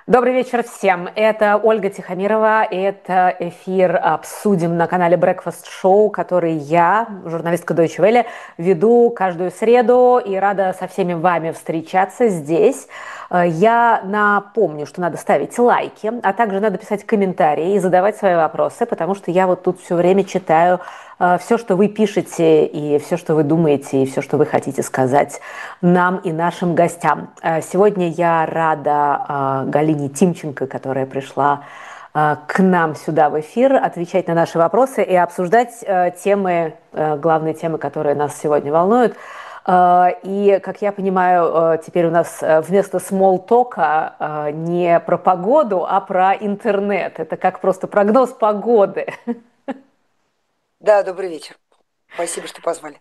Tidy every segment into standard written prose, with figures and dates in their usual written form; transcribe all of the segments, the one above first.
Добрый вечер всем. Это Ольга Тихомирова. Это эфир «Обсудим» на канале Breakfast Show, который я, журналистка Deutsche Welle, веду каждую среду и рада со всеми вами встречаться здесь. Я напомню, что надо ставить лайки, а также надо писать комментарии и задавать свои вопросы, потому что я вот тут все время читаю все, что вы пишете, и все, что вы думаете, и все, что вы хотите сказать нам и нашим гостям. Сегодня я рада Галине Тимченко, которая пришла к нам сюда в эфир, отвечать на наши вопросы и обсуждать темы, главные темы, которые нас сегодня волнуют. И, как я понимаю, теперь у нас вместо смолл-тока не про погоду, а про интернет. Это как просто прогноз погоды. Да, добрый вечер. Спасибо, что позвали.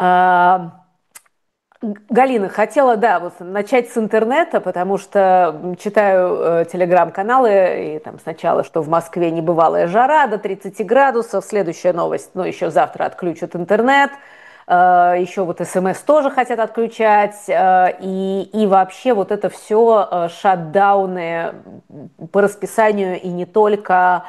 Галина, хотела, да, вот начать с интернета, потому что читаю телеграм-каналы, и там сначала, что в Москве небывалая жара до 30 градусов, следующая новость, ну, еще завтра отключат интернет, еще вот СМС тоже хотят отключать, и вообще вот это все шатдауны по расписанию и не только.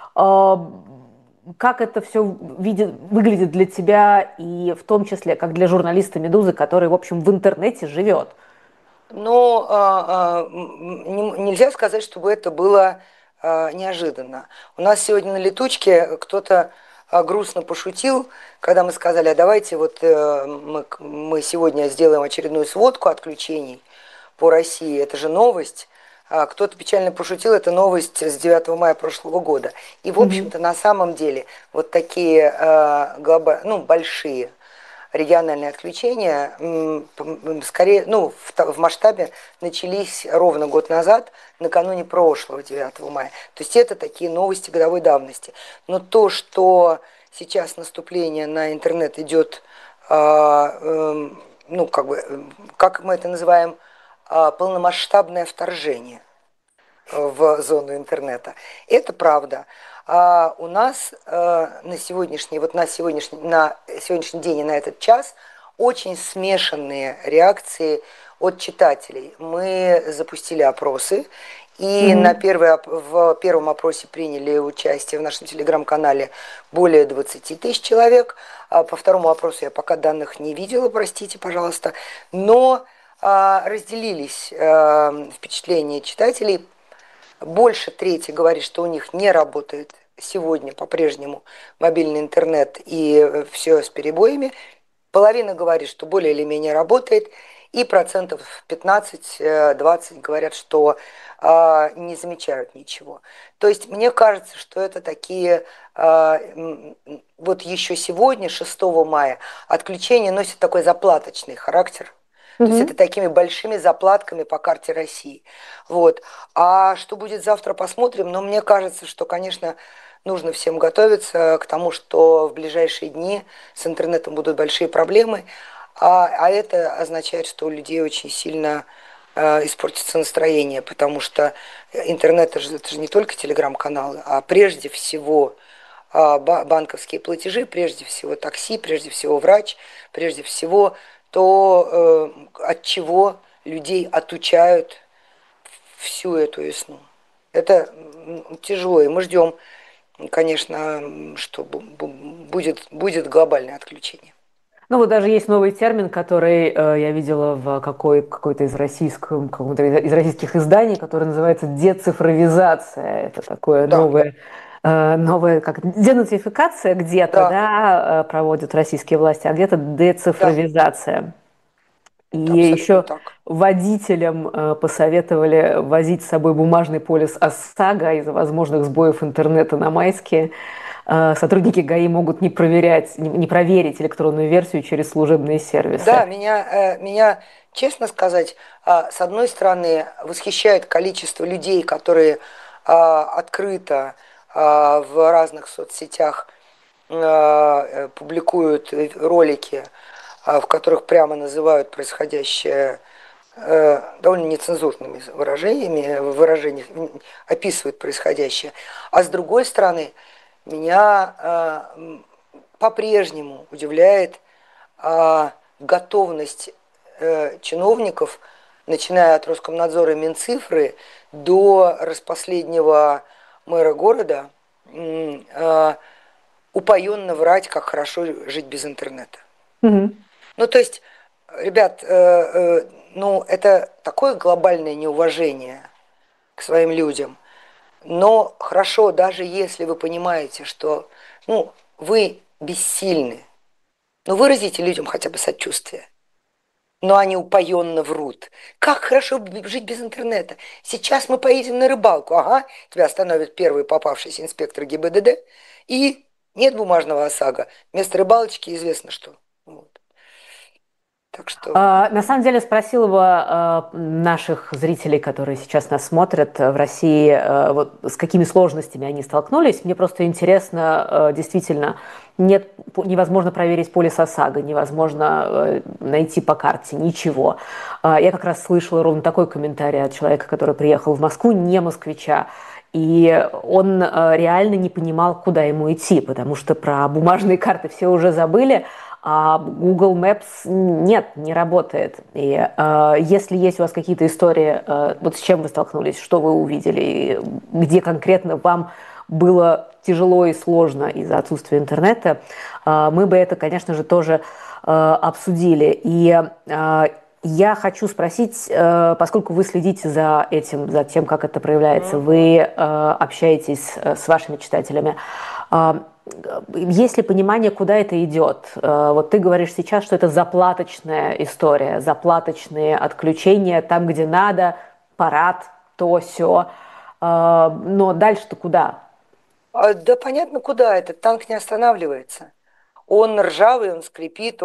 Как это все выглядит для тебя и в том числе как для журналиста «Медузы», который, в общем, в интернете живет? Но нельзя сказать, чтобы это было неожиданно. У нас сегодня на летучке кто-то грустно пошутил, когда мы сказали, а давайте вот мы сегодня сделаем очередную сводку отключений по России. Это же новость. Кто-то печально пошутил, это новость с 9 мая прошлого года. И, в Мгм. общем-то, на самом деле, вот такие большие региональные отключения скорее, ну, в масштабе начались ровно год назад, накануне прошлого 9 мая. То есть это такие новости годовой давности. Но то, что сейчас наступление на интернет идет, ну, как мы это называем, полномасштабное вторжение в зону интернета. Это правда. У нас на сегодняшний день и на этот час очень смешанные реакции от читателей. Мы запустили опросы, и Мгм. в первом опросе приняли участие в нашем телеграм-канале более 20 тысяч человек. По второму опросу я пока данных не видела, простите, пожалуйста. Но разделились впечатления читателей. Больше трети говорит, что у них не работает сегодня по-прежнему мобильный интернет и все с перебоями. Половина говорит, что более или менее работает. И процентов 15-20 говорят, что не замечают ничего. То есть мне кажется, что это такие, вот еще сегодня, 6 мая, отключение носит такой заплаточный характер. То есть это Мгм. такими большими заплатками по карте России. Вот. А что будет завтра, посмотрим. Но мне кажется, что, конечно, нужно всем готовиться к тому, что в ближайшие дни с интернетом будут большие проблемы. А это означает, что у людей очень сильно испортится настроение, потому что интернет это же не только телеграм-каналы, а прежде всего банковские платежи, прежде всего такси, прежде всего врач, прежде всего то, от чего людей отучают всю эту весну. Это тяжело, и мы ждем, конечно, что будет глобальное отключение. Ну вот даже есть новый термин, который я видела в какой-то из каком-то из российских изданий, который называется децифровизация. Это такое Да, новое, как денацификация где-то, да, да, проводят российские власти, а где-то да, децифровизация. И это абсолютно еще так. водителям посоветовали возить с собой бумажный полис ОСАГО из-за возможных сбоев интернета на Майске. Сотрудники ГАИ могут не проверить электронную версию через служебные сервисы. Да, меня, честно сказать, с одной стороны, восхищает количество людей, которые открыто в разных соцсетях публикуют ролики, в которых прямо называют происходящее довольно нецензурными выражениями описывают происходящее. А с другой стороны, меня по-прежнему удивляет готовность чиновников начиная от Роскомнадзора и Минцифры до распоследнего мэра города, упоенно врать, как хорошо жить без интернета. Мгм. Ну, то есть, ребят, ну, это такое глобальное неуважение к своим людям. Но хорошо, даже если вы понимаете, что, ну, вы бессильны, но выразите людям хотя бы сочувствие. Но они упоенно врут. Как хорошо жить без интернета. Сейчас мы поедем на рыбалку. Ага, тебя остановит первый попавшийся инспектор ГИБДД. И нет бумажного ОСАГО. Вместо рыбалочки известно что. Вот. Так что... На самом деле спросила бы наших зрителей, которые сейчас нас смотрят в России, вот с какими сложностями они столкнулись. Мне просто интересно, действительно, невозможно проверить полис ОСАГО, невозможно найти по карте ничего. Я как раз слышала ровно такой комментарий от человека, который приехал в Москву, не москвича. И он реально не понимал, куда ему идти, потому что про бумажные карты все уже забыли, а Google Maps нет, не работает. И если есть у вас какие-то истории, вот с чем вы столкнулись, что вы увидели, и где конкретно вам было тяжело и сложно из-за отсутствия интернета, мы бы это, конечно же, тоже обсудили. И я хочу спросить, поскольку вы следите за этим, за тем, как это проявляется, вы общаетесь с вашими читателями, есть ли понимание, куда это идет? Вот ты говоришь сейчас, что это заплаточная история, заплаточные отключения там, где надо, парад, то, сё. Но дальше-то куда? Да понятно, куда этот танк не останавливается. Он ржавый, он скрипит,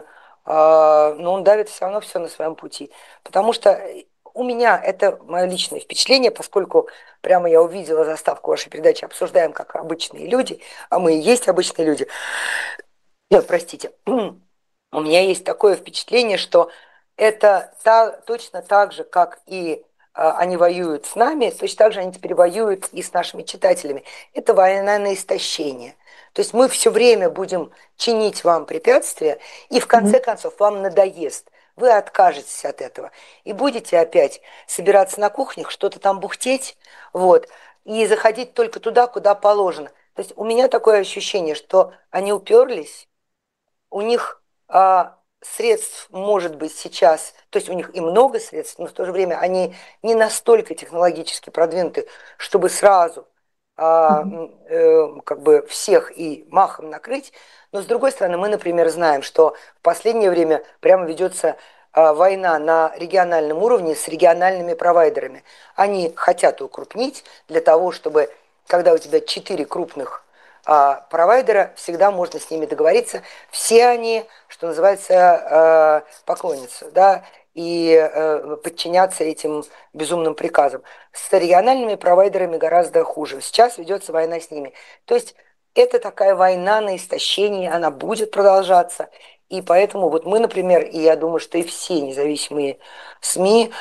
но он давит все равно все на своем пути. Потому что у меня это мое личное впечатление, поскольку прямо я увидела заставку вашей передачи «Обсуждаем как обычные люди», а мы и есть обычные люди. Нет, простите. У меня есть такое впечатление, что это точно так же, как и они воюют с нами, точно так же они теперь воюют и с нашими читателями. Это война на истощение. То есть мы все время будем чинить вам препятствия, и в конце Мгм. концов вам надоест. Вы откажетесь от этого и будете опять собираться на кухнях, что-то там бухтеть, вот, и заходить только туда, куда положено. То есть у меня такое ощущение, что они уперлись, у них средств может быть сейчас, то есть у них и много средств, но в то же время они не настолько технологически продвинуты, чтобы сразу Мгм. как бы всех и махом накрыть. Но с другой стороны, мы, например, знаем, что в последнее время прямо ведется война на региональном уровне с региональными провайдерами. Они хотят укрупнить для того, чтобы, когда у тебя 4 крупных провайдера, всегда можно с ними договориться. Все они, что называется, поклонятся, да, и подчиняться этим безумным приказам. С региональными провайдерами гораздо хуже. Сейчас ведется война с ними. То есть это такая война на истощение, она будет продолжаться. И поэтому вот мы, например, и я думаю, что и все независимые СМИ,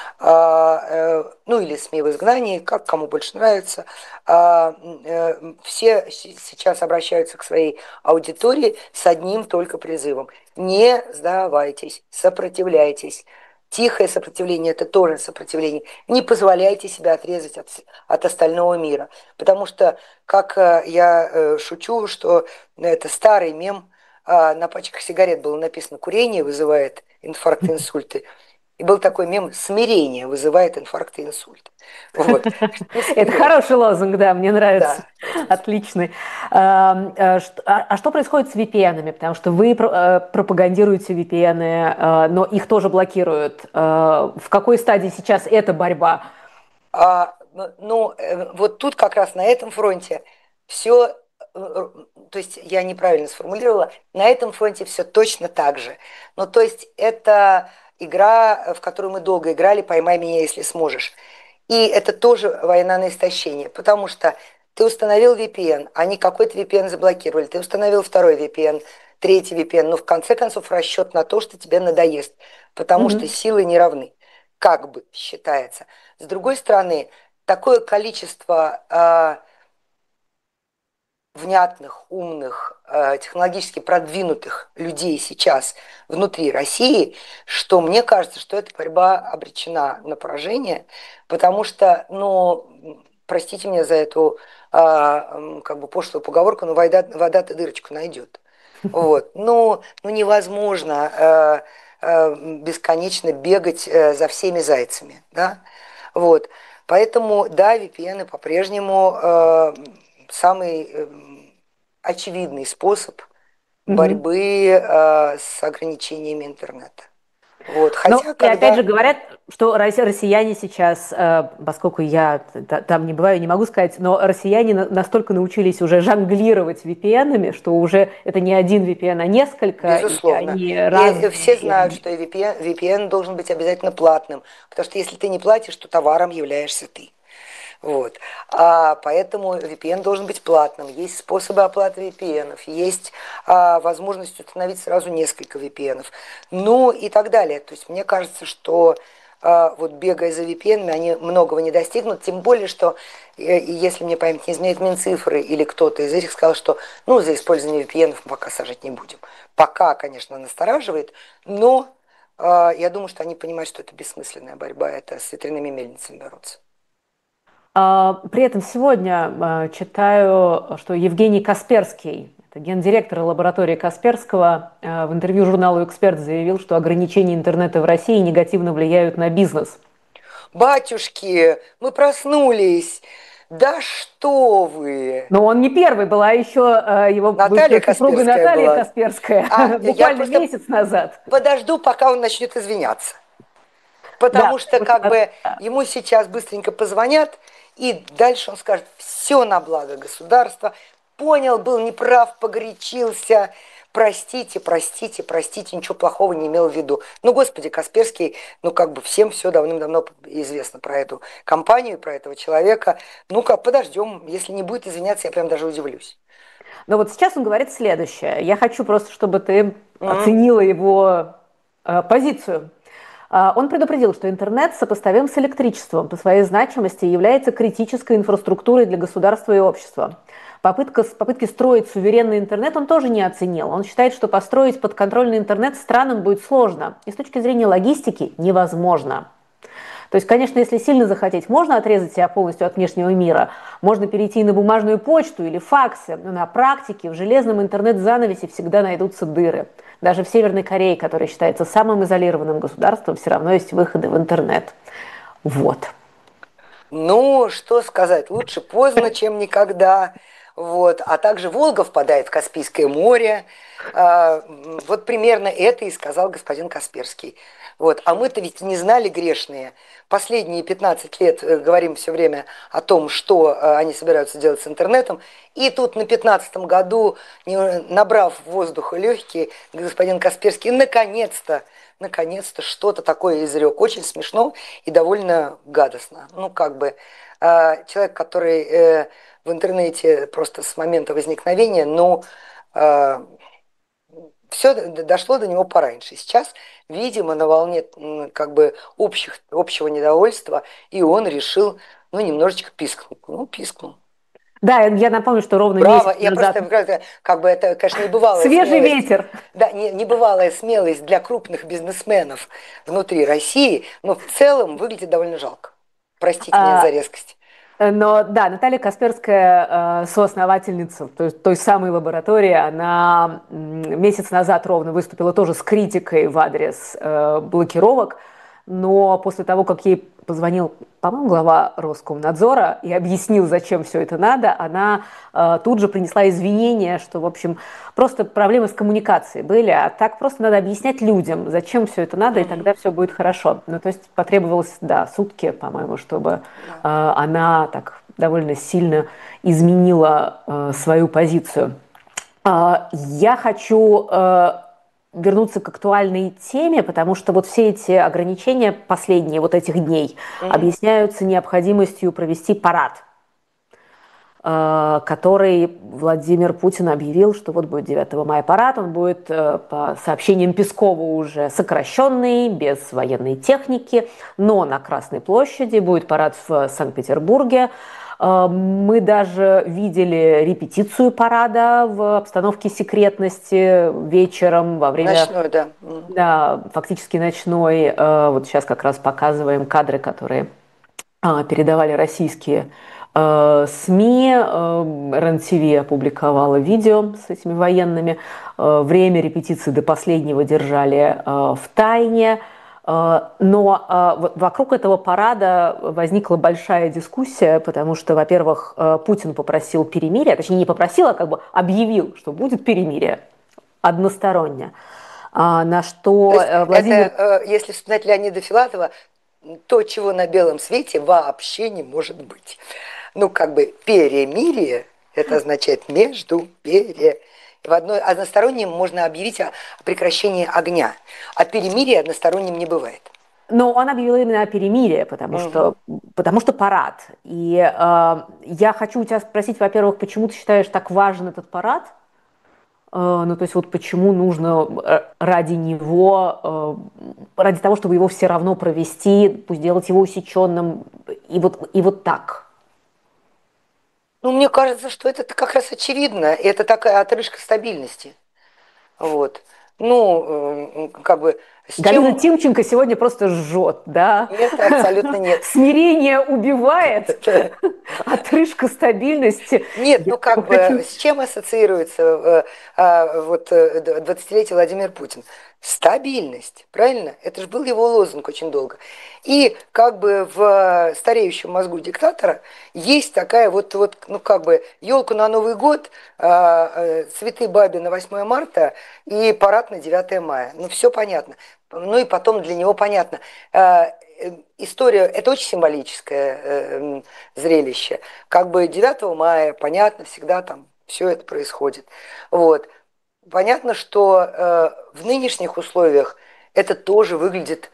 ну или СМИ в изгнании, как кому больше нравится, все сейчас обращаются к своей аудитории с одним только призывом. Не сдавайтесь, сопротивляйтесь. Тихое сопротивление – это тоже сопротивление. Не позволяйте себя отрезать от остального мира. Потому что, как я шучу, что это старый мем, на пачках сигарет было написано «Курение вызывает инфаркт и инсульты». И был такой мем «Смирение вызывает инфаркт и инсульт». Вот. Ну, Это смиряйтесь. хороший лозунг, да, мне нравится. Да, очень смешно. Отличный. А что происходит с VPN-ами? Потому что вы пропагандируете VPN, но их тоже блокируют. В какой стадии сейчас эта борьба? Вот тут как раз на этом фронте все, то есть я неправильно сформулировала, на этом фронте все точно так же. Ну, то есть это игра, в которую мы долго играли, «Поймай меня, если сможешь». И это тоже война на истощение, потому что ты установил VPN, они какой-то VPN заблокировали, ты установил второй VPN, третий VPN, но в конце концов расчет на то, что тебе надоест, потому что Мгм. силы не равны, как бы считается. С другой стороны, такое количество внятных, умных, технологически продвинутых людей сейчас внутри России, что мне кажется, что эта борьба обречена на поражение, потому что, ну, простите меня за эту как бы пошлую поговорку, но вода-то дырочку найдет. Вот. Ну невозможно бесконечно бегать за всеми зайцами, да? Вот. Поэтому, да, VPN по-прежнему самый очевидный способ Мгм. борьбы с ограничениями интернета. Вот. Ну, Хотя, и опять же когда... говорят, что россияне сейчас, поскольку я там не бываю, не могу сказать, но россияне настолько научились уже жонглировать VPN-ами, что уже это не один VPN, а несколько, и Безусловно. они И разные. все знают, что VPN должен быть обязательно платным, потому что если ты не платишь, то товаром являешься ты. Вот. Поэтому VPN должен быть платным. Есть способы оплаты VPN, есть возможность установить сразу несколько VPN, ну и так далее. То есть мне кажется, что вот бегая за VPN, они многого не достигнут, тем более, что, если мне память не изменяет, Минцифры или кто-то из этих сказал, что ну, за использование VPN мы пока сажать не будем. Пока, конечно, настораживает, но я думаю, что они понимают, что это бессмысленная борьба, это с ветряными мельницами бороться. При этом сегодня читаю, что Евгений Касперский, это гендиректор лаборатории Касперского, в интервью журналу «Эксперт» заявил, что ограничения интернета в России негативно влияют на бизнес. Батюшки, мы проснулись. Да что вы! Но он не первый, была еще его Наталья бывшая супруга Касперская Наталья была. Касперская Я буквально просто месяц назад. подожду, пока он начнет извиняться. Да, Потому что потому как что бы ему сейчас быстренько позвонят, и дальше он скажет, все на благо государства. Понял, был неправ, погорячился. Простите, простите, простите, ничего плохого не имел в виду. Ну, господи, Касперский, ну, как бы всем все давным-давно известно про эту компанию, про этого человека. Ну-ка, подождем. Если не будет извиняться, я прям даже удивлюсь. Но вот сейчас он говорит следующее. Я хочу просто, чтобы ты Мгм. оценила его позицию. Он предупредил, что интернет сопоставим с электричеством по своей значимости и является критической инфраструктурой для государства и общества. Попытки строить суверенный интернет он тоже не оценил. Он считает, что построить подконтрольный интернет странам будет сложно. И с точки зрения логистики невозможно. То есть, конечно, если сильно захотеть, можно отрезать себя полностью от внешнего мира, можно перейти на бумажную почту или факсы, но на практике в железном интернет-занавесе всегда найдутся дыры. Даже в Северной Корее, которая считается самым изолированным государством, все равно есть выходы в интернет. Вот. Ну, что сказать, лучше поздно, чем никогда. Вот. А также Волга впадает в Каспийское море. Вот примерно это и сказал господин Касперский. Вот. А мы-то ведь не знали грешные. Последние 15 лет говорим все время о том, что они собираются делать с интернетом. И тут на 15-м году, набрав воздуха легкие, господин Касперский наконец-то что-то такое изрек. Очень смешно и довольно гадостно. Ну, как бы человек, который в интернете просто с момента возникновения, ну, все дошло до него пораньше. Сейчас, видимо, на волне как бы общего недовольства, и он решил, ну, немножечко пискнуть. Ну, пискнул. Да, я напомню, что ровно Браво. месяц Я назад просто, как бы, это, конечно, небывалая свежий смелость. ветер. Да, небывалая смелость для крупных бизнесменов внутри России, но в целом выглядит довольно жалко. Простите меня за А, резкость. Но да, Наталья Касперская, соосновательница той самой лаборатории, она месяц назад ровно выступила тоже с критикой в адрес блокировок, но после того, как ей позвонил, по-моему, глава Роскомнадзора и объяснил, зачем все это надо, она тут же принесла извинения, что, в общем, просто проблемы с коммуникацией были, а так просто надо объяснять людям, зачем все это надо, и Мгм. тогда все будет хорошо. Ну, то есть потребовалось, да, сутки, по-моему, чтобы Да. она так довольно сильно изменила свою позицию. Я хочу вернуться к актуальной теме, потому что вот все эти ограничения последние вот этих дней Мгм. объясняются необходимостью провести парад, который Владимир Путин объявил, что вот будет 9 мая парад, он будет, по сообщениям Пескова, уже сокращенный, без военной техники, но на Красной площади будет парад в Санкт-Петербурге. Мы даже видели репетицию парада в обстановке секретности вечером во время, Ночной, да. да, фактически ночной. Вот сейчас как раз показываем кадры, которые передавали российские СМИ. РЕН-ТВ опубликовала видео с этими военными. Время репетиции до последнего держали в тайне. Но вокруг этого парада возникла большая дискуссия, потому что, во-первых, Путин попросил перемирия, точнее не попросил, а как бы объявил, что будет перемирие односторонне. На То что есть это, Владимир... если вспоминать Леонида Филатова, то, чего на белом свете вообще не может быть. Ну, как бы перемирие, это означает между, в одной одностороннем можно объявить о прекращении огня, а перемирие односторонним не бывает. Но он объявил именно о перемирии, Угу. потому что парад. И я хочу у тебя спросить, во-первых, почему ты считаешь так важен этот парад? Ну, то есть вот почему нужно ради него, ради того, чтобы его все равно провести, пусть сделать его усеченным, и вот так. Ну, мне кажется, что это как раз очевидно. Это такая отрыжка стабильности. Вот. Ну, как бы с Галина чем... Тимченко сегодня просто жжет, да? Нет, абсолютно нет. Смирение убивает, отрыжка стабильности. Нет, Я ну прям как бы хочу... с чем ассоциируется вот 20-летие Владимир Путин? Стабильность, правильно? Это же был его лозунг очень долго. И как бы в стареющем мозгу диктатора есть такая вот ну как бы елку на Новый год, цветы бабе на 8 марта и парад на 9 мая. Ну все понятно. Ну и потом для него понятно. История, это очень символическое зрелище. Как бы 9 мая, понятно, всегда там все это происходит. Вот. Понятно, что в нынешних условиях это тоже выглядит,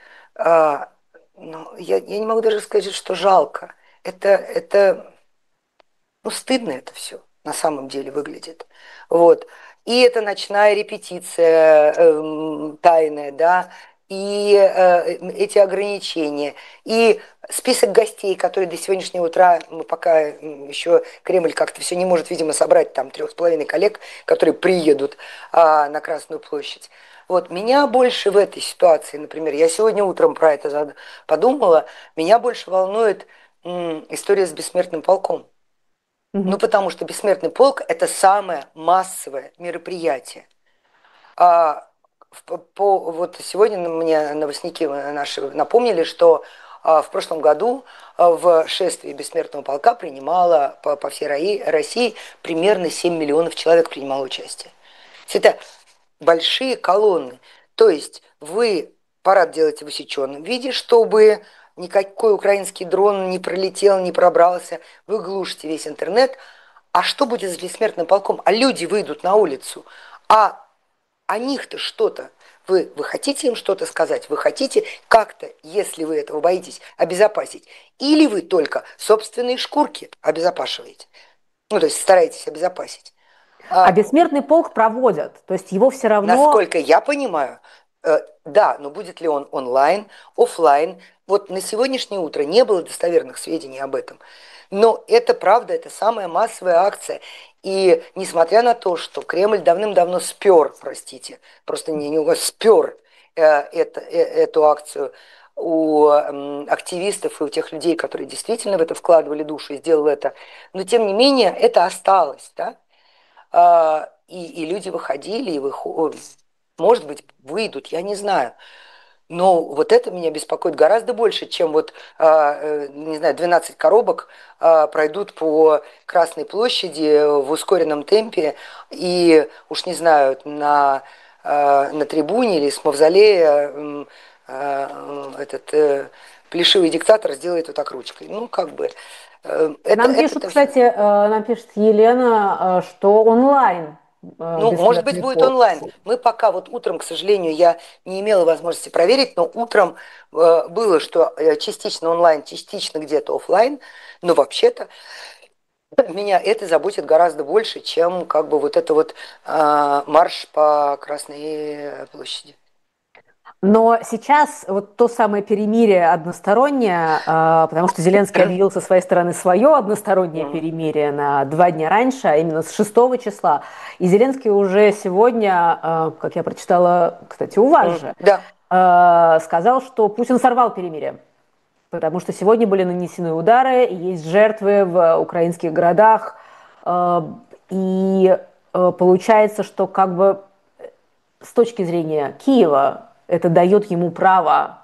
ну, я не могу даже сказать, что жалко. Это ну, стыдно это все на самом деле выглядит. Вот. И это ночная репетиция тайная, да, и эти ограничения, и список гостей, которые до сегодняшнего утра, мы пока еще Кремль как-то все не может, видимо, собрать там 3,5 коллег, которые приедут на Красную площадь. Вот, меня больше в этой ситуации, например, я сегодня утром про это подумала, меня больше волнует история с бессмертным полком. Ну, Мгм. потому что бессмертный полк – это самое массовое мероприятие. А, вот сегодня мне новостники наши напомнили, что в прошлом году в шествии бессмертного полка принимало по всей России примерно 7 миллионов человек принимало участие. Это большие колонны. То есть вы парад делаете в усеченном виде, чтобы никакой украинский дрон не пролетел, не пробрался. Вы глушите весь интернет. А что будет с бессмертным полком? А люди выйдут на улицу. А о них-то что-то. Вы хотите им что-то сказать? Вы хотите как-то, если вы этого боитесь, обезопасить? Или вы только собственные шкурки обезопашиваете? Ну, то есть стараетесь обезопасить. А А бессмертный полк проводят, то есть его все равно... насколько я понимаю, да, но будет ли он онлайн, офлайн? Вот на сегодняшнее утро не было достоверных сведений об этом. Но это правда, это самая массовая акция. И несмотря на то, что Кремль давным-давно спер, простите, просто не спер эту акцию у активистов и у тех людей, которые действительно в это вкладывали душу и сделали это, но тем не менее это осталось, да? И люди выходили, может быть, выйдут, я не знаю. Но вот это меня беспокоит гораздо больше, чем вот, не знаю, 12 коробок пройдут по Красной площади в ускоренном темпе и, уж не знаю, на трибуне или с мавзолея этот плешивый диктатор сделает вот так ручкой. Ну, как бы, Нам пишут, это все. кстати, нам пишет Елена, что онлайн Ну, может быть, бессмертный будет полк. онлайн. Мы пока вот утром, к сожалению, я не имела возможности проверить, но утром было, что частично онлайн, частично где-то офлайн, но вообще-то меня это заботит гораздо больше, чем как бы вот это вот марш по Красной площади. Но сейчас вот то самое перемирие одностороннее, потому что Зеленский объявил со своей стороны свое одностороннее Мгм. перемирие на 2 дня раньше, а именно с 6 числа. И Зеленский уже сегодня, как я прочитала, кстати, у вас же, Да. сказал, что Путин сорвал перемирие. Потому что сегодня были нанесены удары, есть жертвы в украинских городах. э, И получается, что как бы с точки зрения Киева это дает ему право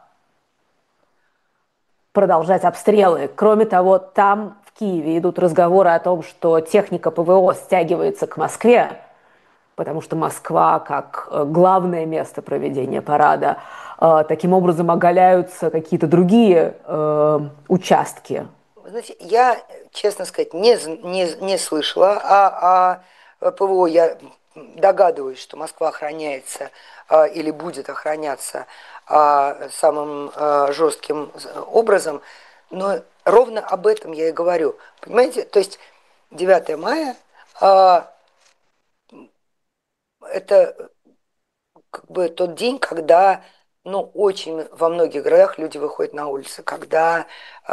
продолжать обстрелы. Кроме того, там в Киеве идут разговоры о том, что техника ПВО стягивается к Москве, потому что Москва как главное место проведения парада. Таким образом оголяются какие-то другие участки. Знаете, я, честно сказать, не слышала о ПВО. Я догадываюсь, что Москва охраняется или будет охраняться самым жестким образом, но ровно об этом я и говорю. Понимаете, то есть 9 мая это как бы тот день, когда, ну, очень во многих городах люди выходят на улицы, когда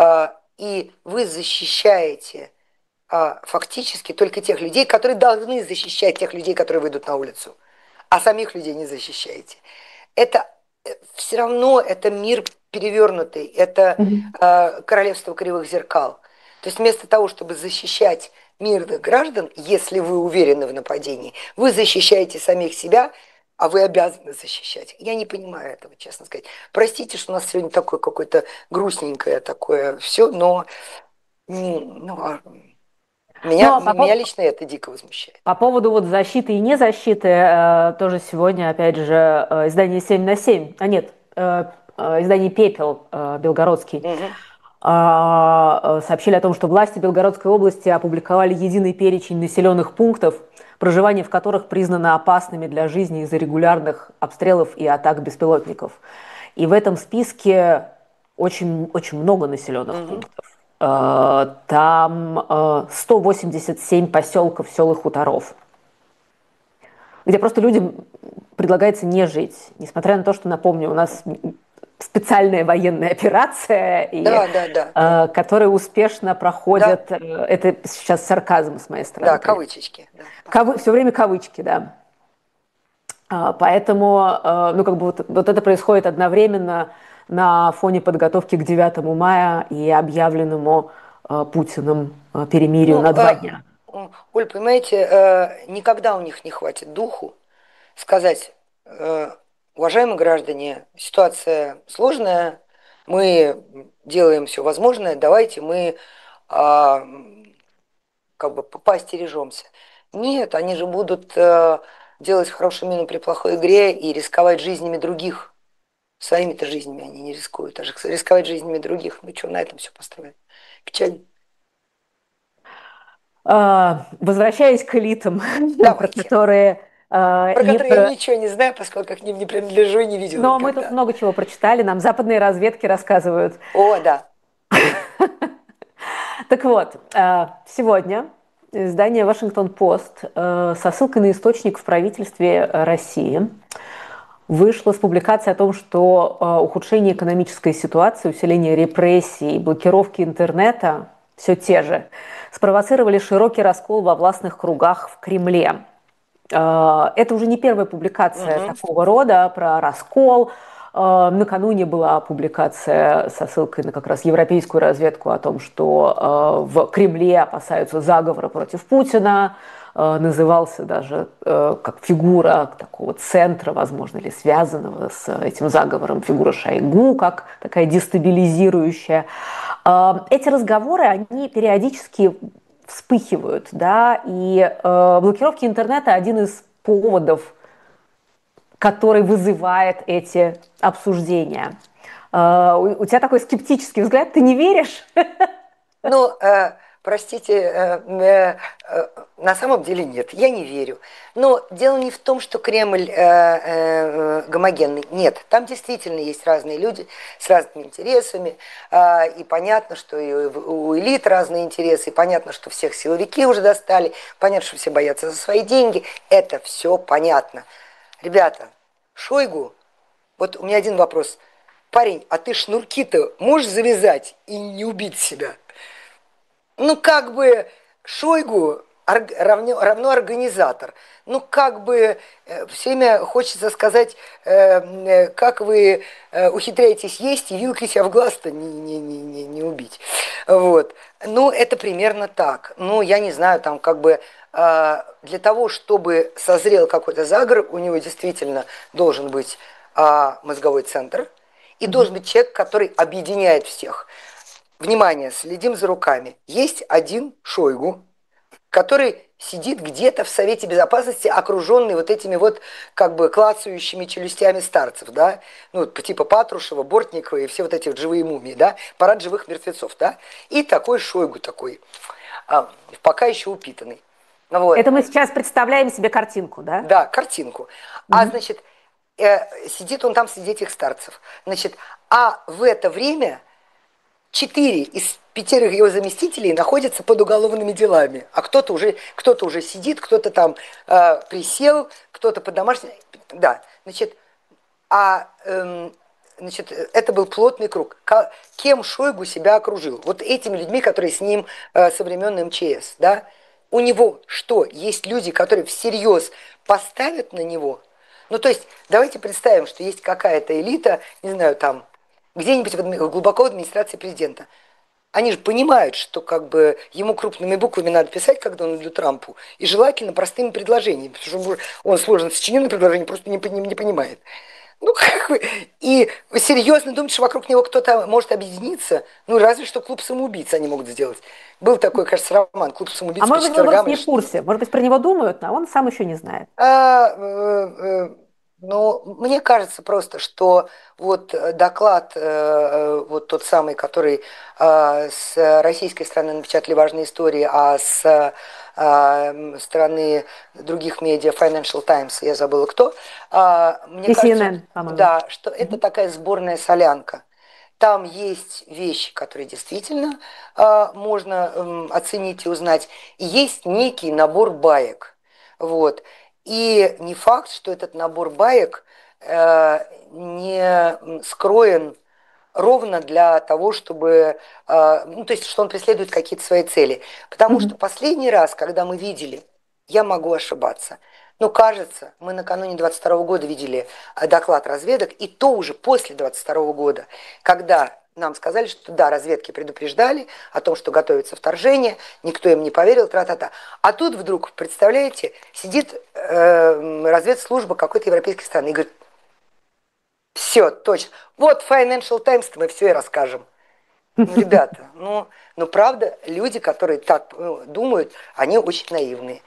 и вы защищаете фактически только тех людей, которые должны защищать тех людей, которые выйдут на улицу, а самих людей не защищаете. Это все равно это мир перевернутый, это Мгм. королевство кривых зеркал. То есть вместо того, чтобы защищать мирных граждан, если вы уверены в нападении, вы защищаете самих себя, а вы обязаны защищать. Я не понимаю этого, честно сказать. Простите, что у нас сегодня такое какое-то грустненькое такое все, но ну, Но меня лично это дико возмущает. по поводу вот защиты и незащиты, тоже сегодня, опять же, издание 7/7, нет, издание «Пепел» белгородский, Угу. сообщили о том, что власти Белгородской области опубликовали единый перечень населенных пунктов, проживание в которых признано опасными для жизни из-за регулярных обстрелов и атак беспилотников. И в этом списке очень, очень много населенных Угу. пунктов. Там 187 поселков, сел и хуторов, где просто людям предлагается не жить. Несмотря на то, что, напомню, у нас специальная военная операция, и, Да, да, да, да. которая успешно Да, проходит, это сейчас сарказм с моей стороны, да, конечно. кавычечки, да, понятно. Все время кавычки, да. Поэтому, ну, как бы вот это происходит одновременно на фоне подготовки к 9 мая и объявленному Путиным перемирию Ну, на 2 дня. Оль, понимаете, никогда у них не хватит духу сказать, уважаемые граждане, ситуация сложная, мы делаем все возможное, давайте мы а, как бы поостережемся. Нет, они же будут делать хорошую мину при плохой игре и рисковать жизнями других. Своими-то жизнями они не рискуют, а же рисковать жизнями других. Ну что, на этом все построено. Печально. Возвращаясь к элитам, про Давайте. которые Про не которые я про... ничего не знаю, поскольку к ним не принадлежу и не видела Но мы тут никогда. много чего прочитали, нам западные разведки рассказывают. О, да. Так вот, сегодня издание «Вашингтон-Пост» со ссылкой на источник в правительстве России вышло с публикацией о том, что ухудшение экономической ситуации, усиление репрессий, блокировки интернета, все те же, спровоцировали широкий раскол во властных кругах в Кремле. Это уже не первая публикация Угу. такого рода про раскол. Накануне была публикация со ссылкой на как раз европейскую разведку о том, что в Кремле опасаются заговора против Путина. Назывался даже как фигура такого центра, возможно, или связанного с этим заговором, фигура Шойгу, как такая дестабилизирующая. Эти разговоры, они периодически вспыхивают, да, и блокировки интернета один из поводов, который вызывает эти обсуждения. У тебя такой скептический взгляд, ты не веришь? Ну, простите, на самом деле нет, я не верю. Но дело не в том, что Кремль гомогенный. Нет, там действительно есть разные люди с разными интересами. И понятно, что и у элит разные интересы. И понятно, что всех силовики уже достали. Понятно, что все боятся за свои деньги. Это все понятно. Ребята, Шойгу Вот у меня один вопрос. Парень, а ты шнурки-то можешь завязать и не убить себя? Ну, как бы Шойгу равно организатор. Ну, как бы все время хочется сказать, как вы ухитряетесь есть и вилкой себя в глаз-то не убить. Вот. Ну, это примерно так. Ну, я не знаю, там как бы для того, чтобы созрел какой-то заговор, у него действительно должен быть мозговой центр и должен быть человек, который объединяет всех. Внимание, следим за руками. Есть один Шойгу, который сидит где-то в Совете Безопасности, окруженный вот этими вот как бы клацающими челюстями старцев, да, ну, типа Патрушева, Бортникова и все вот эти вот живые мумии, да, парад живых мертвецов, да, и такой Шойгу такой, пока еще упитанный. Вот. Это мы сейчас представляем себе картинку, да? Да, картинку. А, Мгм. значит, сидит он там среди этих старцев. Значит, а в это время 4 из 5 его заместителей находятся под уголовными делами, а кто-то уже сидит, кто-то там присел, кто-то под домашним. Да, значит, значит, это был плотный круг. Кем Шойгу себя окружил? Вот этими людьми, которые с ним со времен МЧС, да? У него что? Есть люди, которые всерьез поставят на него? Ну, то есть, давайте представим, что есть какая-то элита, не знаю, там, где-нибудь глубоко в администрации президента. Они же понимают, что как бы ему крупными буквами надо писать, когда он идет Трампу, и желательно простыми предложениями, потому что он сложно сочиненное предложение просто не понимает. Ну, как вы, и вы серьезно думаете, что вокруг него кто-то может объединиться? Ну, разве что клуб самоубийц они могут сделать. Был такой, кажется, роман «Клуб А самоубийц по может быть, мы четвергам» просто или не в что-то. курсе. Может быть, про него думают, а он сам еще не знает. А, ну, мне кажется просто, что вот доклад, вот тот самый, который с российской стороны напечатали важные истории, а с стороны других медиа, Financial Times, я забыла кто, мне И кажется, CNN, по-моему. да, что это такая сборная солянка. Там есть вещи, которые действительно можно оценить и узнать, и есть некий набор баек. Вот. И не факт, что этот набор баек не скроен ровно для того, чтобы, ну, то есть, что он преследует какие-то свои цели. Потому что Мгм. последний раз, когда мы видели, я могу ошибаться, но кажется, мы накануне 22 года видели доклад разведок, и то уже после 22 года, когда нам сказали, что да, разведки предупреждали о том, что готовится вторжение, никто им не поверил, тра-та-та. А тут вдруг, представляете, сидит разведслужба какой-то европейской страны и говорит, все, точно. Вот Financial Times мы все и расскажем. Ну, ребята, ну правда, люди, которые так думают, они очень наивные.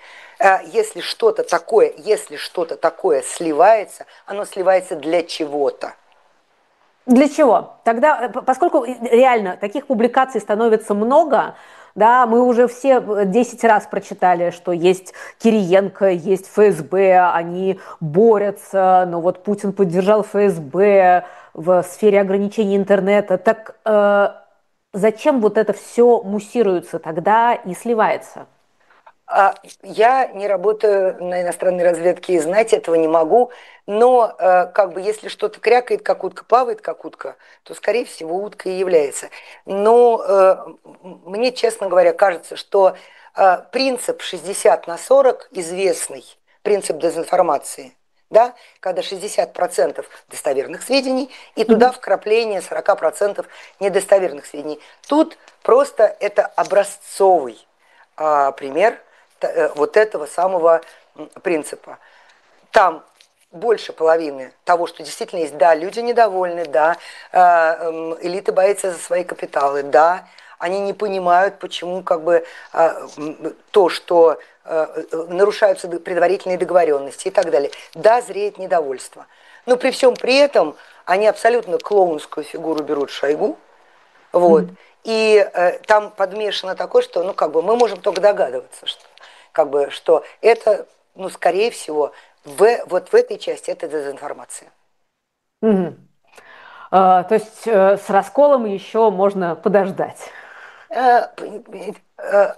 Если что-то такое сливается, оно сливается для чего-то. Для чего? Тогда, поскольку реально таких публикаций становится много, да, мы уже все 10 раз прочитали, что есть Кириенко, есть ФСБ, они борются, но вот Путин поддержал ФСБ в сфере ограничений интернета. Так зачем вот это все муссируется тогда и сливается? Я не работаю на иностранной разведке и знать этого не могу, но как бы если что-то крякает, как утка, плавает, как утка, то, скорее всего, утка и является. Но мне, честно говоря, кажется, что принцип 60/40 известный, принцип дезинформации, да, когда 60% достоверных сведений и туда Мгм. вкрапление 40% недостоверных сведений. Тут просто это образцовый пример вот этого самого принципа. Там больше половины того, что действительно есть. Да, люди недовольны, да, элита боится за свои капиталы, да, они не понимают, почему как бы то, что нарушаются предварительные договоренности и так далее. Да, зреет недовольство. Но при всем при этом они абсолютно клоунскую фигуру берут Шойгу, вот. Мгм. И там подмешано такое, что, ну, как бы мы можем только догадываться, что, как бы, что это, ну, скорее всего, вот в этой части это дезинформация. Мгм. То есть с расколом еще можно подождать. Э, э,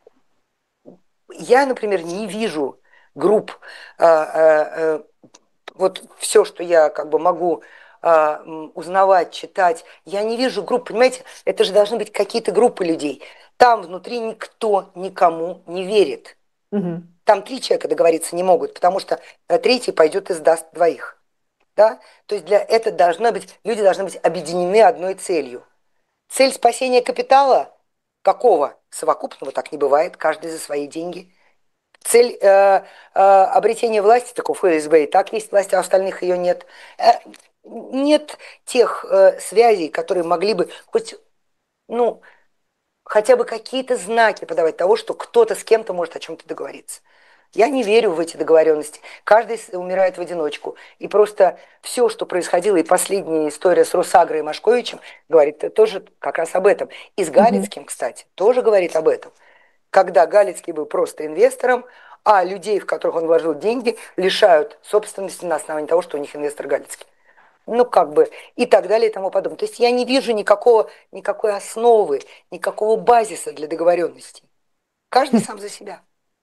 Я, например, не вижу групп вот все, что я как бы могу узнавать, читать, я не вижу групп, понимаете, это же должны быть какие-то группы людей. Там внутри никто никому не верит. Мгм. Там 3 человека договориться не могут, потому что третий пойдет и сдаст двоих. Да? То есть для этого должно быть, люди должны быть объединены одной целью. Цель спасения капитала какого? Совокупного, так не бывает, каждый за свои деньги. Цель обретения власти, такого ФСБ, и так есть власть, а у остальных ее нет. Нет тех связей, которые могли бы хоть, ну, хотя бы какие-то знаки подавать того, что кто-то с кем-то может о чем-то договориться. Я не верю в эти договоренности. Каждый умирает в одиночку. И просто все, что происходило, и последняя история с Росагрой и Машковичем, говорит тоже как раз об этом. И с Мгм. Галицким, кстати, тоже говорит об этом. Когда Галицкий был просто инвестором, а людей, в которых он вложил деньги, лишают собственности на основании того, что у них инвестор Галицкий. Ну, как бы, и так далее, и тому подобное. То есть я не вижу никакой основы, никакого базиса для договоренностей. Каждый сам за себя.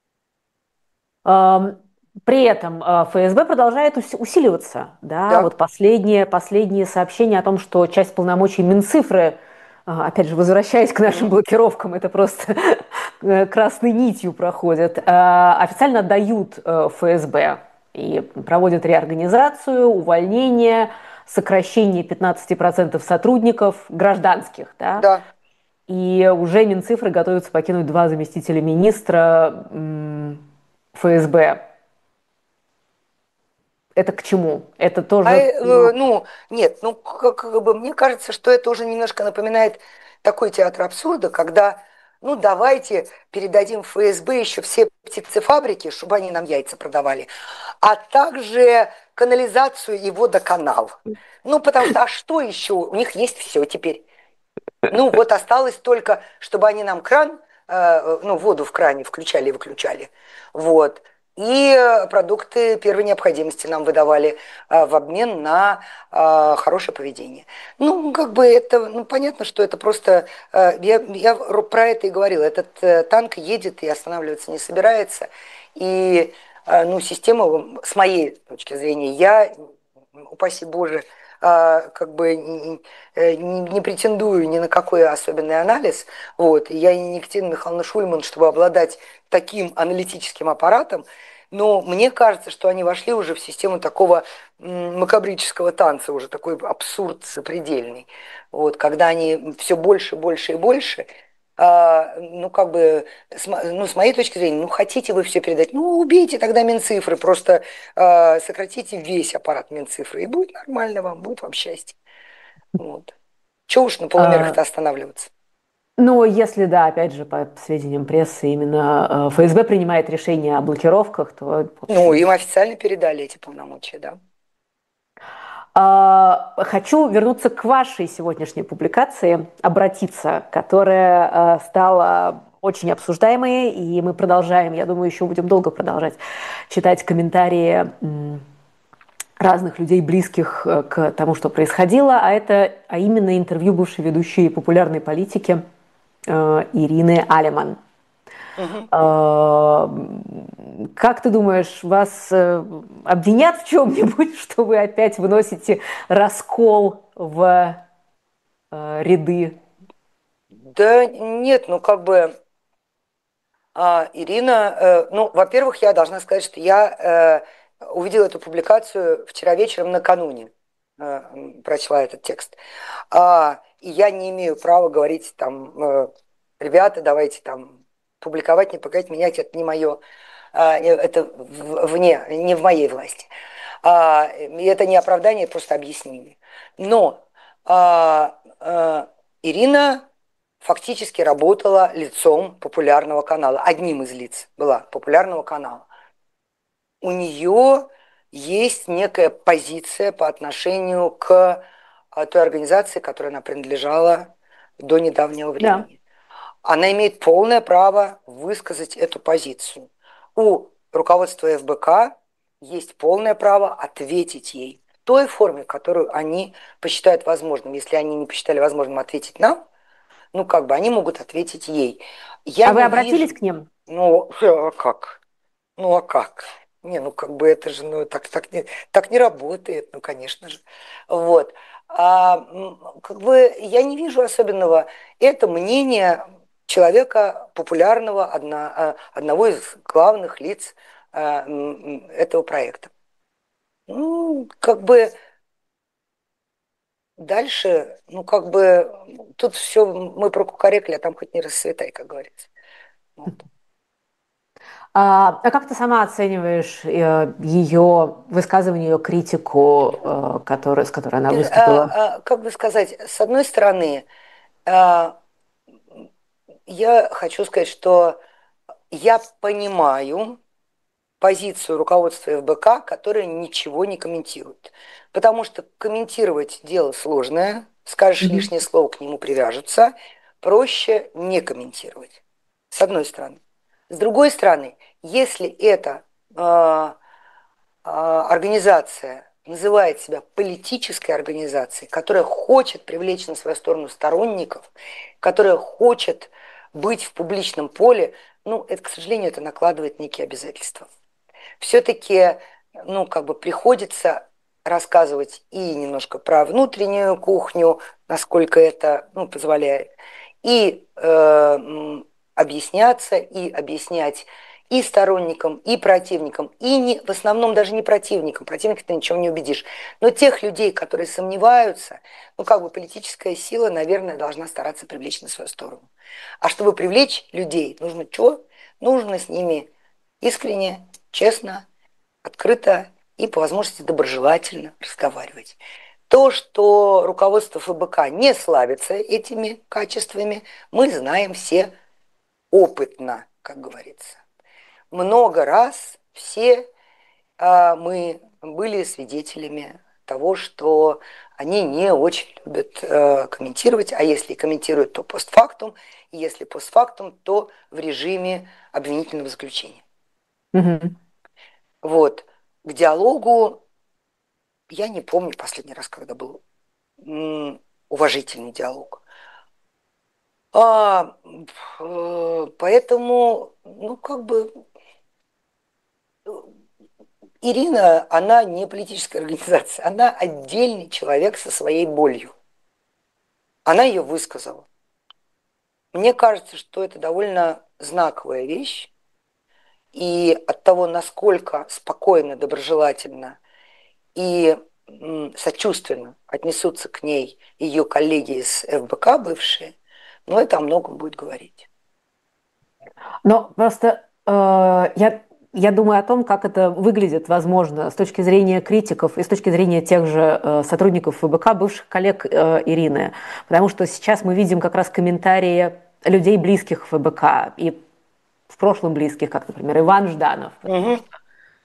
Ам, При этом ФСБ продолжает усиливаться. Да? Да. Вот последние сообщения о том, что часть полномочий Минцифры, опять же, возвращаясь к нашим Мгм. блокировкам, это просто красной нитью проходят, официально отдают ФСБ и проводят реорганизацию, увольнение, сокращение 15% сотрудников гражданских. Да? Да. И уже Минцифры готовятся покинуть два заместителя министра ФСБ. Это к чему? Это тоже... Ну, нет, ну, как бы мне кажется, что это уже немножко напоминает такой театр абсурда, когда, ну, давайте передадим ФСБ еще все птицефабрики, чтобы они нам яйца продавали, а также канализацию и водоканал. Ну, потому что, а что еще? У них есть все теперь. Ну, вот осталось только, чтобы они нам кран, ну, воду в кране включали и выключали. Вот. И продукты первой необходимости нам выдавали в обмен на хорошее поведение. Ну, как бы это, ну, понятно, что это просто, я про это и говорила, этот танк едет и останавливаться не собирается. И, ну, система, с моей точки зрения, я, упаси Боже, как бы не претендую ни на какой особенный анализ. Вот. Я и не Екатерина Михайловна Шульман, чтобы обладать таким аналитическим аппаратом, но мне кажется, что они вошли уже в систему такого макабрического танца, уже такой абсурд запредельный. Вот, когда они все больше, больше и больше, ну, как бы, ну, с моей точки зрения, ну, хотите вы все передать, ну, убейте тогда Минцифры, просто сократите весь аппарат Минцифры, и будет нормально вам, будет вам счастье. Вот. Чего уж на полумерах-то останавливаться? Но если, да, опять же, по сведениям прессы, именно ФСБ принимает решение о блокировках, то, в Ну, общем... им официально передали эти полномочия, да. Хочу вернуться к вашей сегодняшней публикации, обратиться, которая стала очень обсуждаемой, и мы продолжаем, я думаю, еще будем долго продолжать читать комментарии разных людей, близких к тому, что происходило, а именно интервью бывшей ведущей популярной политики Ирины Алиман. Угу. Как ты думаешь, вас обвинят в чем-нибудь, что вы опять выносите раскол в ряды? Да нет, ну как бы Ирина, ну, во-первых, я должна сказать, что я увидела эту публикацию вчера вечером накануне, прочла этот текст. И я не имею права говорить там, ребята, давайте там публиковать, не пугать, менять, это не мое, это вне, не в моей власти. И это не оправдание, просто объяснение. Но Ирина фактически работала лицом популярного канала, одним из лиц была популярного канала. У нее есть некая позиция по отношению к той организации, которой она принадлежала до недавнего Да. времени. Она имеет полное право высказать эту позицию. У руководства ФБК есть полное право ответить ей в той форме, которую они посчитают возможным. Если они не посчитали возможным ответить нам, ну, как бы они могут ответить ей. Я А вы не обратились вижу. к ним? Ну, а как? Ну, а как? Не, ну как бы это же, ну так не работает, ну конечно же. Вот. Как бы я не вижу особенного. Это мнение человека популярного, одного из главных лиц этого проекта. Ну, как бы дальше, ну как бы тут все мы прокукарекали, а там хоть не расцветай, как говорится. Вот. А как ты сама оцениваешь ее высказывание, ее критику, с которой она выступила? Как бы сказать, с одной стороны, а, я хочу сказать, что я понимаю позицию руководства ФБК, которое ничего не комментирует. Потому что комментировать дело сложное, скажешь Мгм. лишнее слово, к нему привяжутся, проще не комментировать, с одной стороны. С другой стороны, если это организация называет себя политической организацией, которая хочет привлечь на свою сторону сторонников, которая хочет быть в публичном поле, ну, это, к сожалению, это накладывает некие обязательства. Все-таки, ну, как бы приходится рассказывать и немножко про внутреннюю кухню, насколько это, ну, позволяет, и объясняться, и объяснять и сторонникам, и противникам, и не, в основном даже не противникам, противников ты ничего не убедишь, но тех людей, которые сомневаются, ну как бы политическая сила, наверное, должна стараться привлечь на свою сторону. А чтобы привлечь людей, нужно что? Нужно с ними искренне, честно, открыто и по возможности доброжелательно разговаривать. То, что руководство ФБК не славится этими качествами, мы знаем все опытно, как говорится. Много раз все мы были свидетелями того, что они не очень любят комментировать, а если комментируют, то постфактум, и если постфактум, то в режиме обвинительного заключения. Мгм. Вот. К диалогу я не помню последний раз, когда был уважительный диалог. А, Поэтому, ну, как бы Ирина, она не политическая организация, она отдельный человек со своей болью. Она ее высказала. Мне кажется, что это довольно знаковая вещь, и от того, насколько спокойно, доброжелательно и сочувственно отнесутся к ней ее коллеги из ФБК бывшие, но это о многом будет говорить. Но просто я думаю о том, как это выглядит, возможно, с точки зрения критиков и с точки зрения тех же сотрудников ФБК, бывших коллег Ирины. Потому что сейчас мы видим как раз комментарии людей, близких ФБК, и в прошлом близких, как, например, Иван Жданов, потому Угу. что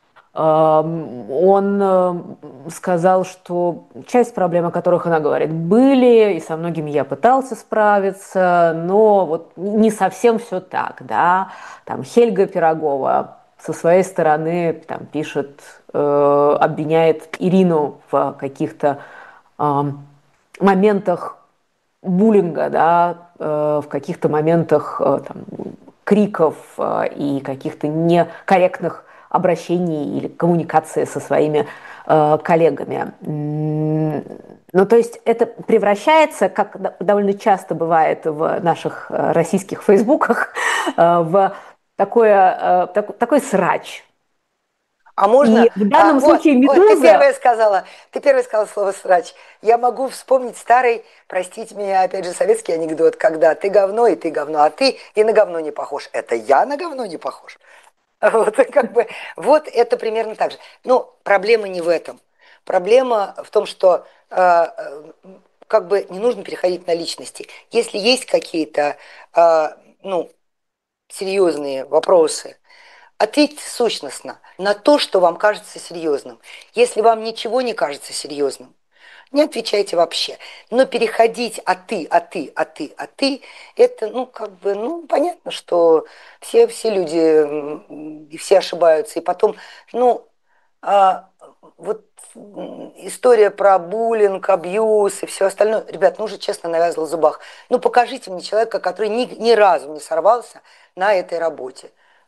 он сказал, что часть проблем, о которых она говорит, были, и со многими я пытался справиться, но вот не совсем все так, да. Там Хельга Пирогова со своей стороны там пишет, обвиняет Ирину в каких-то моментах буллинга, да, в каких-то моментах там, криков и каких-то некорректных обращений или коммуникации со своими коллегами. Ну, то есть это превращается, как довольно часто бывает в наших российских фейсбуках, в такой срач. А можно, И в данном вот, случае вот, «Медуза». ты первая сказала слово срач. Я могу вспомнить старый, простите меня, опять же, советский анекдот, когда ты говно, и ты говно, а ты и на говно не похож. Это я на говно не похож. Вот, как бы, вот это примерно так же. Но проблема не в этом. Проблема в том, что как бы не нужно переходить на личности. Если есть какие-то ну, серьезные вопросы, ответьте сущностно на то, что вам кажется серьезным. Если вам ничего не кажется серьезным, не отвечайте вообще. Но переходить а ты, это, ну, как бы, ну, понятно, что все люди и все ошибаются. И потом, ну, вот история про буллинг, абьюз и все остальное. Ребят, ну уже честно навязывал в зубах. Ну покажите мне человека, который ни разу не сорвался на этой работе.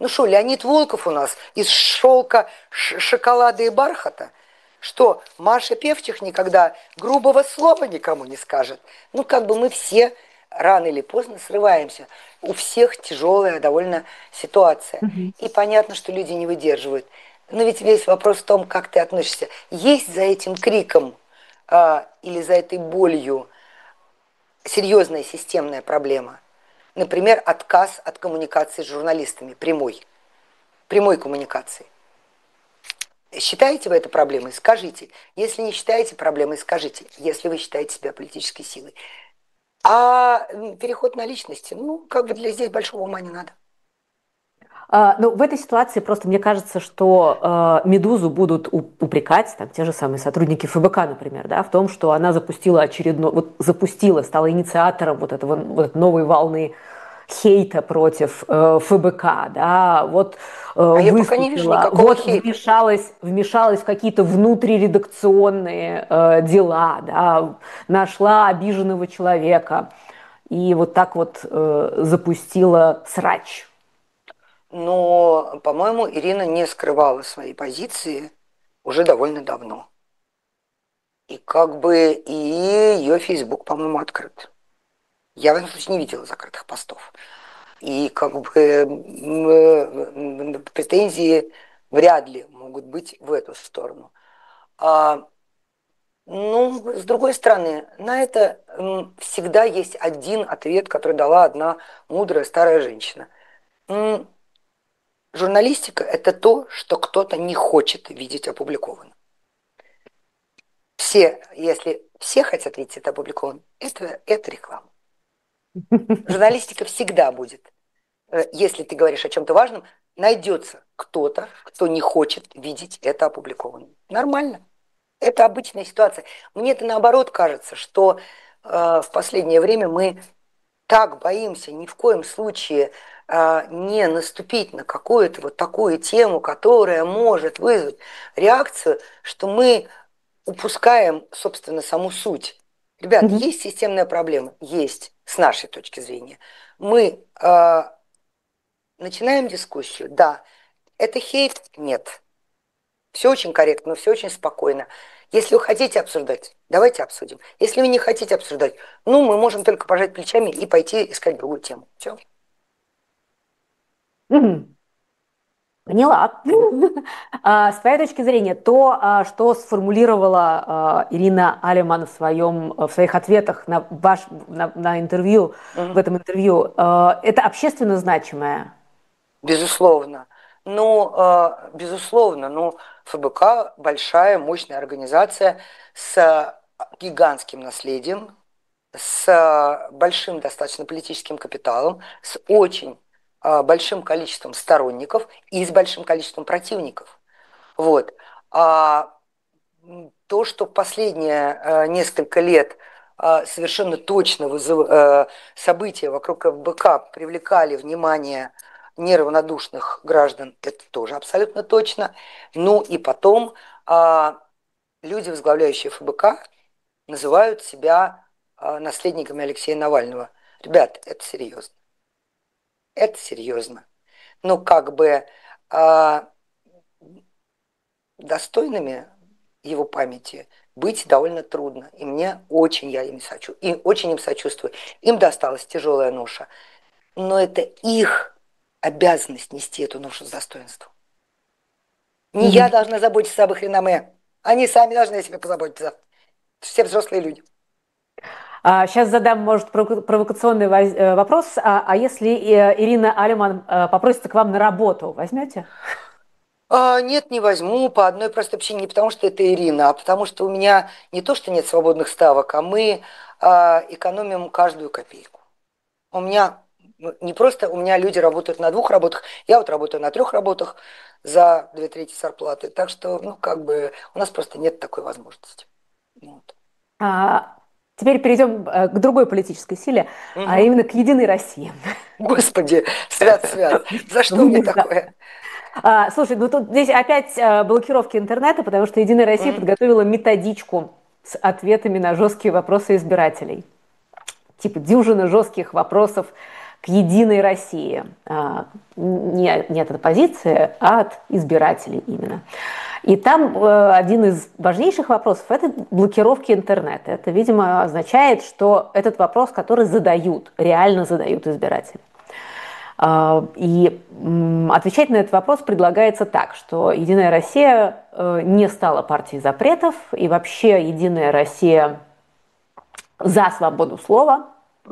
Ну что, Леонид Волков у нас из шелка, шоколада и бархата? Что, Маша Певчих никогда грубого слова никому не скажет? Ну, как бы мы все рано или поздно срываемся. У всех тяжелая довольно ситуация. Мгм. И понятно, что люди не выдерживают. Но ведь весь вопрос в том, как ты относишься. Есть за этим криком или за этой болью серьезная системная проблема. Например, отказ от коммуникации с журналистами, прямой коммуникации. Считаете вы это проблемой? Скажите. Если не считаете проблемой, скажите. Если вы считаете себя политической силой. А переход на личности, ну, как бы для здесь большого ума не надо. Ну, в этой ситуации просто мне кажется, что «Медузу» будут упрекать, там, те же самые сотрудники ФБК, например, да, в том, что она запустила стала инициатором вот этой новой волны хейта против ФБК, да, А я пока не вижу выступила, никакого хейта. вмешалась в какие-то внутриредакционные дела, да, нашла обиженного человека и вот так вот запустила срач. Но, по-моему, Ирина не скрывала свои позиции уже довольно давно. И как бы и ее Фейсбук, по-моему, открыт. Я в этом случае не видела закрытых постов. И как бы претензии вряд ли могут быть в эту сторону. А, ну, с другой стороны, на это всегда есть один ответ, который дала одна мудрая старая женщина. Журналистика – это то, что кто-то не хочет видеть опубликованным. Если все хотят видеть это опубликованным, это реклама. Журналистика всегда будет. Если ты говоришь о чем-то важном, найдется кто-то, кто не хочет видеть это опубликованным. Нормально. Это обычная ситуация. Мне это наоборот кажется, что в последнее время мы так боимся ни в коем случае не наступить на какую-то вот такую тему, которая может вызвать реакцию, что мы упускаем, собственно, саму суть. Ребят, Мгм. есть системная проблема? Есть, с нашей точки зрения. Мы начинаем дискуссию? Да. Это хейт? Нет. Все очень корректно, все очень спокойно. Если вы хотите обсуждать, давайте обсудим. Если вы не хотите обсуждать, ну, мы можем только пожать плечами и пойти искать другую тему. Все. Мгм. Поняла. С твоей точки зрения, что сформулировала Ирина Алиман в своих ответах на интервью, в Мгм. этом интервью, это общественно значимое? Безусловно. Ну, безусловно, ну, ФБК большая, мощная организация с гигантским наследием, с большим достаточно политическим капиталом, с очень большим количеством сторонников и с большим количеством противников. Вот. А то, что в последние несколько лет совершенно точно события вокруг ФБК привлекали внимание неравнодушных граждан, это тоже абсолютно точно. Ну и потом люди, возглавляющие ФБК, называют себя наследниками Алексея Навального. Ребят, это серьезно. Это серьезно. Ну, как бы достойными его памяти быть довольно трудно. И мне очень очень им сочувствую. Им досталась тяжелая ноша. Но это их обязанность нести эту ношу с достоинством. Не я Мгм. должна заботиться об их реноме. Они сами должны о себе позаботиться. Все взрослые люди. Сейчас задам, может, провокационный вопрос. А если Ирина Алиман попросится к вам на работу, возьмете? Нет, не возьму по одной простой причине, не потому что это Ирина, а потому что у меня не то, что нет свободных ставок, а мы экономим каждую копейку. У меня не просто, у меня люди работают на 2 работах, я вот работаю на 3 работах за 2/3 зарплаты. Так что, ну, как бы, у нас просто нет такой возможности. Вот. А, Теперь перейдем к другой политической силе, а Мгм. именно к «Единой России». Господи, свят-свят, за что мне Да. такое? Слушай, ну тут здесь опять блокировки интернета, потому что «Единая Россия» Мгм. подготовила методичку с ответами на жесткие вопросы избирателей. Типа дюжина жестких вопросов, к «Единой России». Не от оппозиции, а от избирателей именно. И там один из важнейших вопросов – это блокировки интернета. Это, видимо, означает, что этот вопрос, который задают, реально задают избиратели. И отвечать на этот вопрос предлагается так, что «Единая Россия» не стала партией запретов, и вообще «Единая Россия» за свободу слова,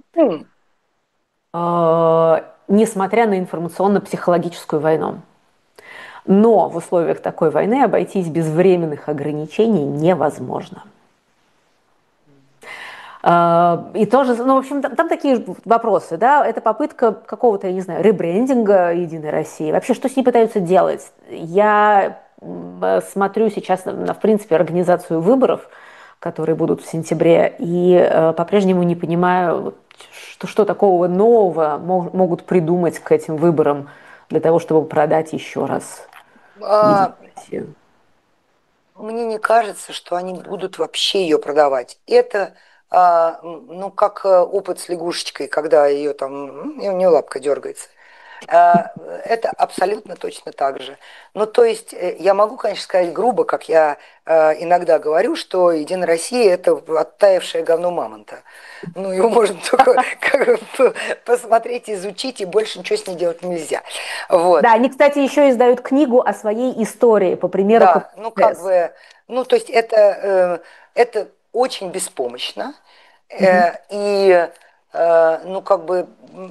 несмотря на информационно-психологическую войну. Но в условиях такой войны обойтись без временных ограничений невозможно. И тоже, ну, в общем, там такие вопросы, да, это попытка какого-то, я не знаю, ребрендинга «Единой России». Вообще, что с ней пытаются делать? Я смотрю сейчас на, в принципе, организацию выборов, которые будут в сентябре, и по-прежнему не понимаю, что такого нового могут придумать к этим выборам для того, чтобы продать еще раз «Единую Россию». Мне не кажется, что они будут вообще ее продавать. Это, ну, как опыт с лягушечкой, когда ее там, у нее лапка дергается. Это абсолютно точно так же. Ну, то есть, я могу, конечно, сказать грубо, как я иногда говорю, что «Единая Россия» – это оттаившее говно мамонта. Ну, его можно только посмотреть, изучить, и больше ничего с ней делать нельзя. Вот. Да, они, кстати, еще издают книгу о своей истории, по примеру Да, ну, как КПСС. бы, ну, то есть, это очень беспомощно. Мгм. И, ну, как бы,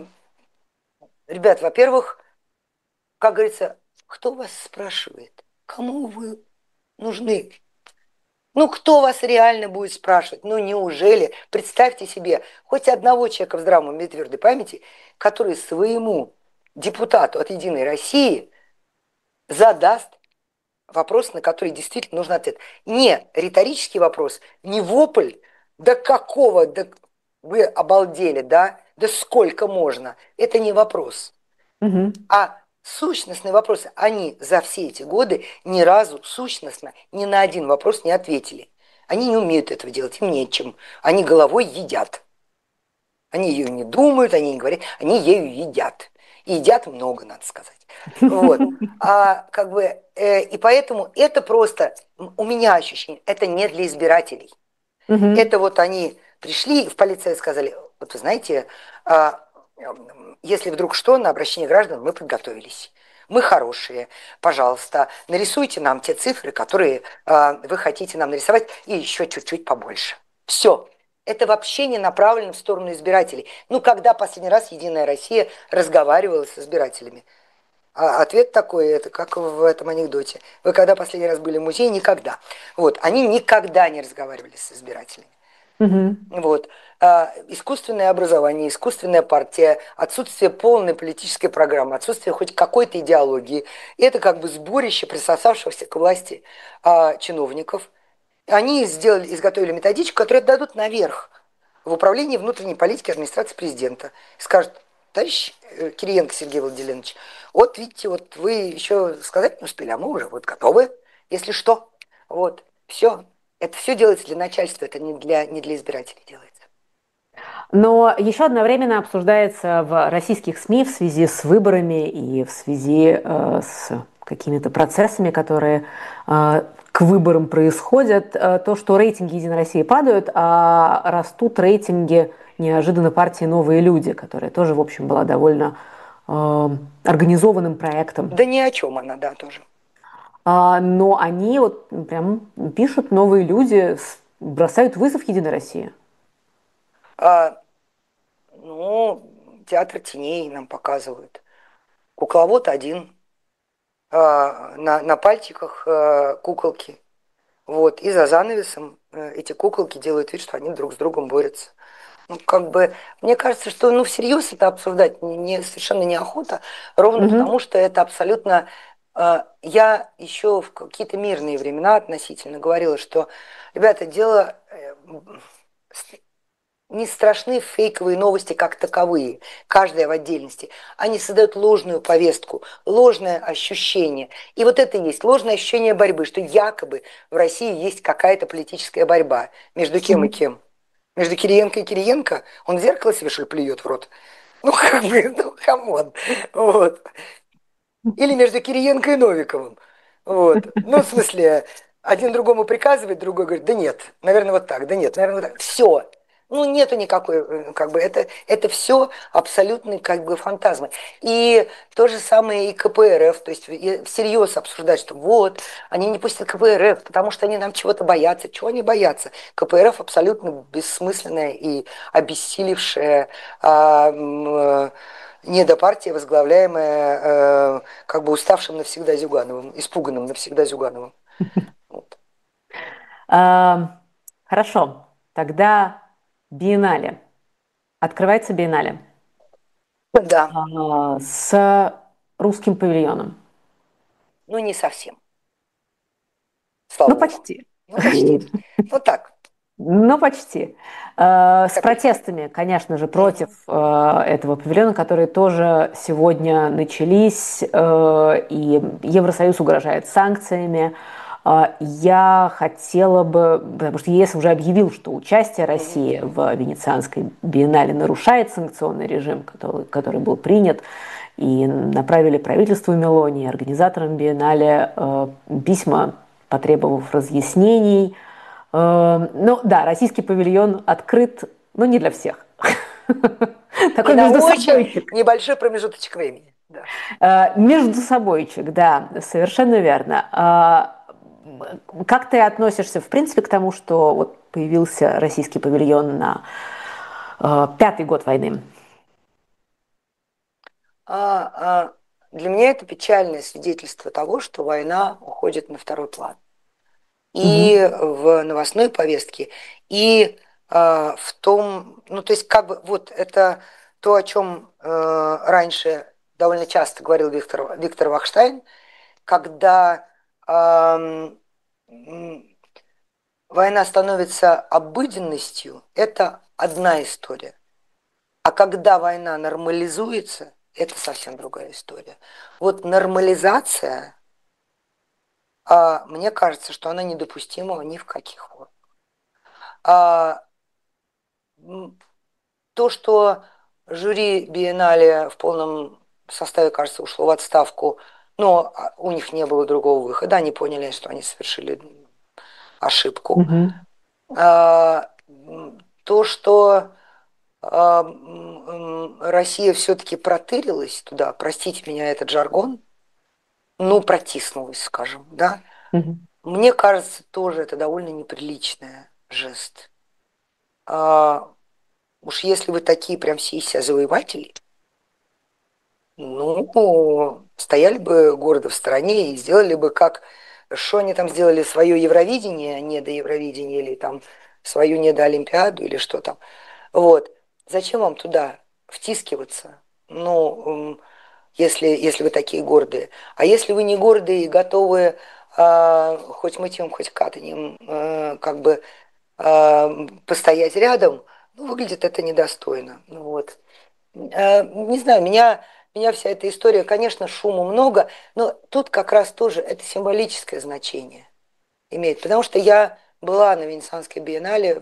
ребят, во-первых, как говорится, кто вас спрашивает? Кому вы нужны? Ну, кто вас реально будет спрашивать? Ну, неужели? Представьте себе хоть одного человека в здравом уме и твердой памяти, который своему депутату от «Единой России» задаст вопрос, на который действительно нужен ответ. Не риторический вопрос, не вопль, да какого, да вы обалдели, да? Да сколько можно? Это не вопрос. Мгм. А сущностные вопросы, они за все эти годы ни разу сущностно ни на один вопрос не ответили. Они не умеют этого делать, им нечем. Они головой едят. Они ее не думают, они не говорят, они ею едят. И едят много, надо сказать. Вот. А как бы, и поэтому это просто, у меня ощущение, это не для избирателей. Мгм. Это вот они пришли в полицию и сказали, вот вы знаете, если вдруг что, на обращение граждан мы подготовились. Мы хорошие, пожалуйста, нарисуйте нам те цифры, которые вы хотите нам нарисовать, и еще чуть-чуть побольше. Все. Это вообще не направлено в сторону избирателей. Ну, когда последний раз «Единая Россия» разговаривала с избирателями? А ответ такой, это как в этом анекдоте. Вы когда последний раз были в музее? Никогда. Вот, они никогда не разговаривали с избирателями. Мгм. Вот. Искусственное образование, искусственная партия, отсутствие полной политической программы, отсутствие хоть какой-то идеологии. Это как бы сборище присосавшихся к власти чиновников. Они изготовили методичку, которую дадут наверх в управлении внутренней политики администрации президента. Скажут, товарищ Кириенко Сергей Владимирович, вот видите, вот вы еще сказать не успели, а мы уже вот готовы, если что. Вот, все. Это все делается для начальства, это не для избирателей делается. Но еще одновременно обсуждается в российских СМИ в связи с выборами и в связи с какими-то процессами, которые к выборам происходят, то, что рейтинги «Единой России» падают, а растут рейтинги неожиданно партии «Новые люди», которая тоже, в общем, была довольно организованным проектом. Да ни о чем она, да, тоже. Но они вот прям пишут «Новые люди», бросают вызов «Единой России». А, ну, театр теней нам показывают. Кукловод один, на пальчиках куколки. Вот, и за занавесом эти куколки делают вид, что они друг с другом борются. Ну, как бы, мне кажется, что, ну, всерьез это обсуждать совершенно неохота, ровно Мгм. потому, что это абсолютно... Я еще в какие-то мирные времена относительно говорила, что, ребята, дело не страшны фейковые новости как таковые, каждая в отдельности. Они создают ложную повестку, ложное ощущение. И вот это и есть ложное ощущение борьбы, что якобы в России есть какая-то политическая борьба. Между кем и Мгм. кем? Между Кириенко и Кириенко? Он в зеркало себе, что ли, плюет в рот? Ну, как бы, ну, камон. Вот. Или между Кириенко и Новиковым. Вот. Ну, в смысле, один другому приказывает, другой говорит, да нет, наверное, вот так, да нет, наверное, вот так. Все. Ну, нету никакой, как бы, это все абсолютные, как бы, фантазмы. И то же самое и КПРФ, то есть всерьез обсуждать, что вот, они не пустят КПРФ, потому что они нам чего-то боятся. Чего они боятся? КПРФ абсолютно бессмысленная и обессилевшая недопартия, возглавляемая как бы уставшим навсегда Зюгановым, испуганным навсегда Зюгановым. Вот. А, Хорошо, тогда биеннале. Открывается биеннале Да, с русским павильоном. ну не совсем, слава Ну, богу. почти. Ну почти. Вот так. Ну, почти. С Такой. протестами, конечно же, против Мгм. этого павильона, которые тоже сегодня начались, и Евросоюз угрожает санкциями. Я хотела бы, потому что ЕС уже объявил, что участие Мгм. России в Венецианской биеннале нарушает санкционный режим, который был принят, и направили правительству Мелони, организаторам биеннале письма, потребовав разъяснений. Ну да, российский павильон открыт, но не для всех. И Такой на между очень собойчик. небольшой промежуточек времени. Да. Между собойчик, да, совершенно верно. Как ты относишься, в принципе, к тому, что вот появился российский павильон на пятый год войны? А, для меня это печальное свидетельство того, что война уходит на второй план. И Мгм. в новостной повестке, и в том, ну то есть как бы вот это то, о чем раньше довольно часто говорил Виктор Вахштайн, когда война становится обыденностью, это одна история. А когда война нормализуется, это совсем другая история. Вот нормализация, мне кажется, что она недопустима ни в каких формах. А, то, что жюри Биеннале в полном составе, кажется, ушло в отставку, но у них не было другого выхода, они поняли, что они совершили ошибку. Мгм. А, то, что Россия все-таки протырилась туда, простите меня этот жаргон, ну, протиснулась, скажем, да, Мгм. мне кажется, тоже это довольно неприличный жест. А, уж если вы такие прям все из себя завоеватели, ну, стояли бы гордо в стороне и сделали бы как, что они там сделали, свое Евровидение, не до Евровидения, или там свою не до Олимпиаду, или что там. Вот. Зачем вам туда втискиваться? Ну, если вы такие гордые. А если вы не гордые и готовы хоть мытьем, хоть катанием как бы постоять рядом, ну, выглядит это недостойно. Ну, вот. Не знаю, меня вся эта история, конечно, шуму много, но тут как раз тоже это символическое значение имеет, потому что я была на Венецианской биеннале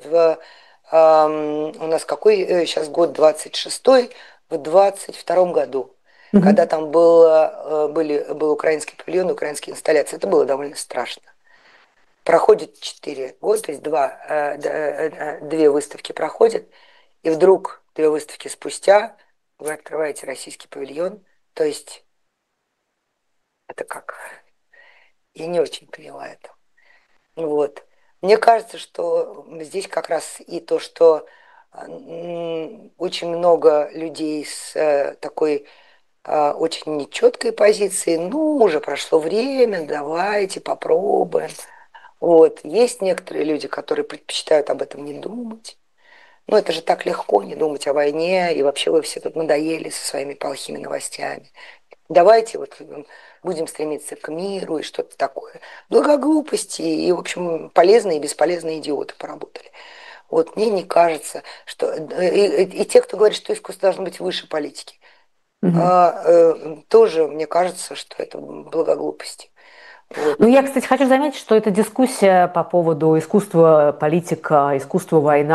у нас какой сейчас год, 26-й, в 22-м году, когда Мгм. там был украинский павильон, украинские инсталляции. Это было довольно страшно. Проходит 4 года, то есть две выставки проходят, и вдруг 2 выставки спустя вы открываете российский павильон. То есть это как? Я не очень поняла это. Вот. Мне кажется, что здесь как раз и то, что очень много людей с такой очень нечеткой позицией, ну, уже прошло время, давайте попробуем. Вот. Есть некоторые люди, которые предпочитают об этом не думать. Но это же так легко не думать о войне, и вообще вы все тут надоели со своими плохими новостями. Давайте вот будем стремиться к миру и что-то такое. Благоглупости и, в общем, полезные и бесполезные идиоты поработали. Вот мне не кажется, что... И те, кто говорит, что искусство должно быть выше политики, Мгм. тоже мне кажется, что это благоглупости. Ну, Вот. я, кстати, хочу заметить, что эта дискуссия по поводу искусства политика, искусства война,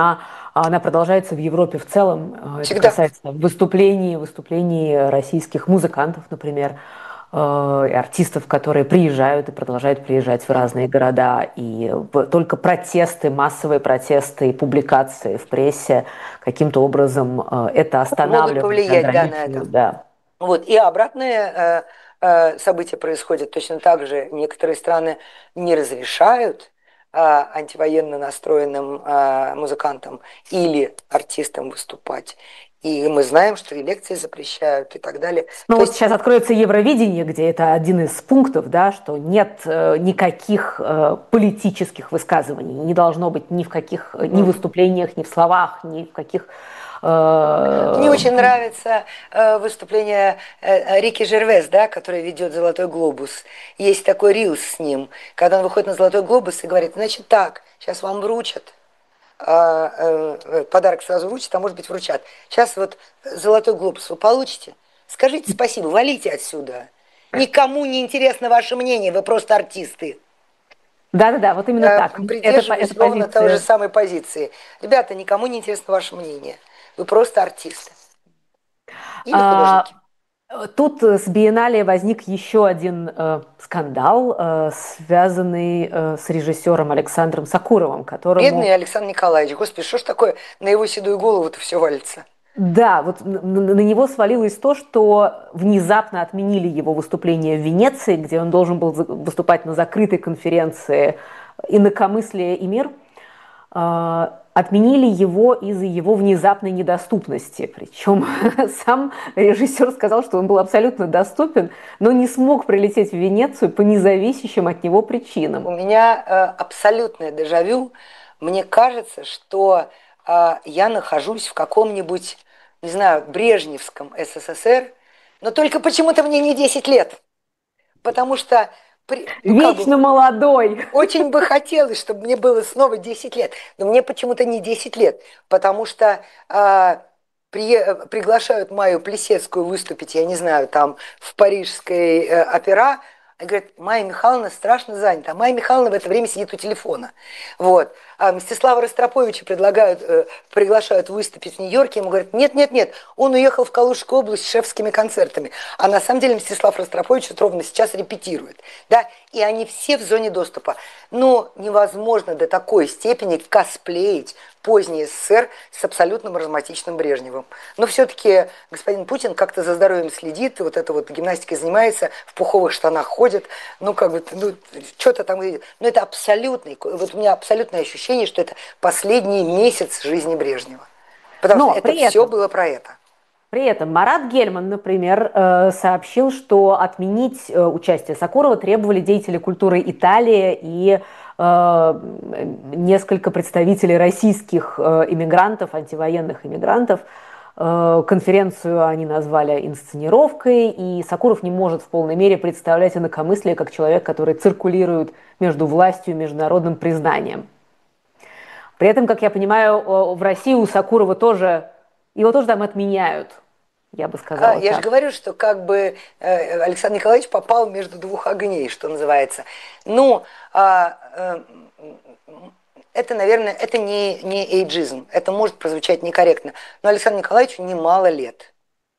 а она продолжается в Европе в целом. Это Всегда. касается выступлений российских музыкантов, например, и артистов, которые приезжают и продолжают приезжать в разные города. И только протесты, массовые протесты и публикации в прессе каким-то образом это Могут останавливают, повлиять, да, на это. ограничивают, да. Вот. И обратное событие происходит точно так же. Некоторые страны не разрешают антивоенно настроенным музыкантам или артистам выступать. И мы знаем, что и лекции запрещают и так далее. Ну То вот есть сейчас откроется Евровидение, где это один из пунктов, да, что нет никаких политических высказываний, не должно быть ни в каких, ни в выступлениях, ни в словах, ни в каких... мне э, очень нравится выступление Рики Жервес, да, который ведет «Золотой глобус». Есть такой рилс с ним, когда он выходит на «Золотой глобус и говорит, значит так, сейчас вам вручат подарок сразу вручат, а может быть вручат. Сейчас вот золотой глобус вы получите. Скажите спасибо, валите отсюда. Никому не интересно ваше мнение, вы просто артисты. Да-да-да, вот именно Я так. Это придерживаюсь ровно той же позиция. самой позиции. Ребята, никому не интересно ваше мнение. Вы просто артисты. Или А, художники. Тут с Биеннале возник еще один скандал, связанный с режиссером Александром Сакуровым, которому... Бедный Александр Николаевич. Господи, что ж такое на его седую голову-то все валится? Да, вот на него свалилось то, что внезапно отменили его выступление в Венеции, где он должен был выступать на закрытой конференции «Инакомыслие и мир». Отменили его из-за его внезапной недоступности. Причем сам режиссер сказал, что он был абсолютно доступен, но не смог прилететь в Венецию по независящим от него причинам. У меня абсолютное дежавю. Мне кажется, что я нахожусь в каком-нибудь, не знаю, брежневском СССР, но только почему-то мне не 10 лет. Потому что, ну как бы, Вечно молодой. очень бы хотелось, чтобы мне было снова 10 лет, но мне почему-то не 10 лет, потому что приглашают Майю Плисецкую выступить, я не знаю, там в парижской опера, и говорят, Майя Михайловна страшно занята, а Майя Михайловна в это время сидит у телефона. Вот. А Мстислава Ростроповича приглашают выступить в Нью-Йорке, ему говорят, нет, он уехал в Калужскую область с шефскими концертами. А на самом деле Мстислав Ростропович вот ровно сейчас репетирует. Да? И они все в зоне доступа. Но невозможно до такой степени косплеить поздний СССР с абсолютно маразматичным Брежневым. Но все-таки господин Путин как-то за здоровьем следит, вот это вот гимнастикой занимается, в пуховых штанах ходит, ну как бы, ну что-то там видит. Но это абсолютный, вот у меня абсолютное ощущение, что это последний месяц жизни Брежнева. Потому что Но это все было про это. при этом Марат Гельман, например, сообщил, что отменить участие Сакурова требовали деятели культуры Италии и несколько представителей российских иммигрантов, антивоенных иммигрантов. Конференцию они назвали инсценировкой, и Сакуров не может в полной мере представлять инакомыслие как человек, который циркулирует между властью и международным признанием. При этом, как я понимаю, в России у Сакурова тоже, его тоже там отменяют, я бы сказала Я же так. говорю, что как бы Александр Николаевич попал между двух огней, что называется. Ну, это, наверное, это не эйджизм, это может прозвучать некорректно, но Александру Николаевичу немало лет.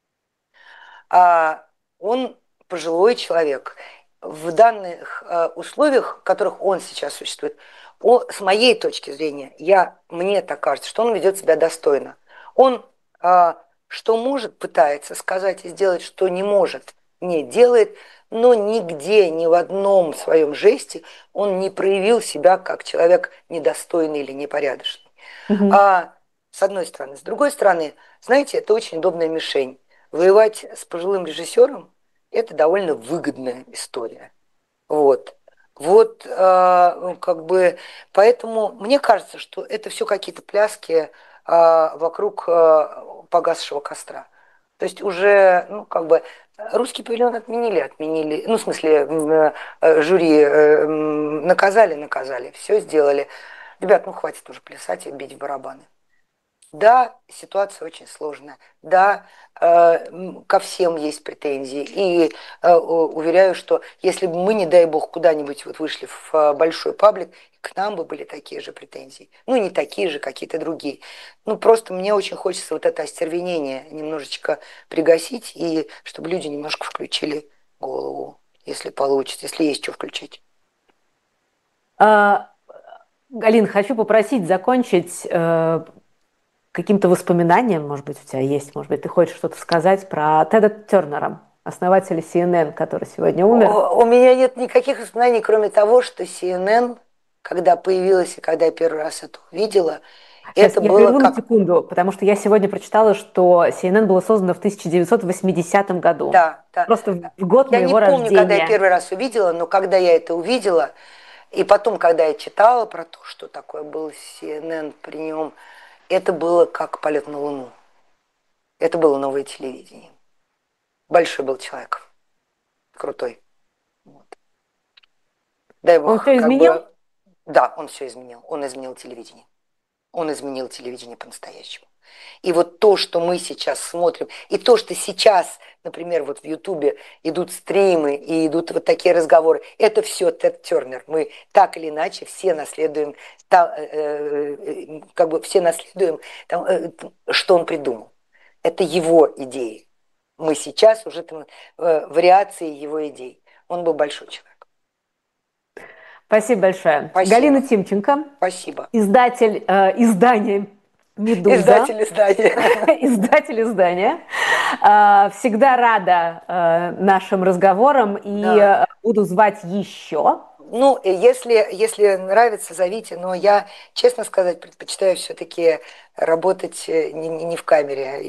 Он пожилой человек. В данных условиях, в которых он сейчас существует, с моей точки зрения, мне так кажется, что он ведет себя достойно. Он что может, пытается сказать и сделать, что не может, не делает, но нигде, ни в одном своем жесте он не проявил себя как человек недостойный или непорядочный. Мгм. С одной стороны. С другой стороны, знаете, это очень удобная мишень. Воевать с пожилым режиссером – это довольно выгодная история. Вот. Вот, как бы, поэтому мне кажется, что это все какие-то пляски вокруг погасшего костра. То есть уже, ну, как бы, русский павильон отменили, ну, в смысле, жюри наказали, все сделали. Ребят, ну, хватит уже плясать и бить в барабаны. Да, ситуация очень сложная. Да, ко всем есть претензии. И уверяю, что если бы мы, не дай бог, куда-нибудь вот вышли в большой паблик, к нам бы были такие же претензии. Ну, не такие же, какие-то другие. Ну, просто мне очень хочется вот это остервенение немножечко пригасить, и чтобы люди немножко включили голову, если получится, если есть что включить. А, Галин, хочу попросить закончить каким-то воспоминанием, может быть, у тебя есть, может быть, ты хочешь что-то сказать про Теда Тернера, основателя CNN, который сегодня умер. У меня нет никаких знаний, кроме того, что CNN, когда появилась и когда я первый раз это увидела, Сейчас это я было прерву на как... секунду, потому что я сегодня прочитала, что CNN было создано в 1980 году. Да, да. Просто в год Я не моего помню, когда я рождения. первый раз увидела, но когда я это увидела, и потом, когда я читала про то, что такое был CNN при нем, это было как полет на Луну. Это было новое телевидение. Большой был человек. Крутой. Вот. Дай Он бог, все как изменил? бы... Да, он все изменил. Он изменил телевидение. Он изменил телевидение по-настоящему. И вот то, что мы сейчас смотрим, и то, что сейчас, например, вот в Ютубе идут стримы и идут вот такие разговоры, это все Тед Тернер. Мы так или иначе все наследуем, как бы все наследуем, что он придумал. Это его идеи. Мы сейчас уже там, вариации его идей. Он был большой человек. Спасибо большое. Галина Спасибо. Тимченко, Спасибо. издатель издания «Медуза», Издатель издания. издатель издания. Да. Всегда рада нашим разговорам и Да. буду звать еще. Ну, если нравится, зовите, но я, честно сказать, предпочитаю все-таки работать не в камере,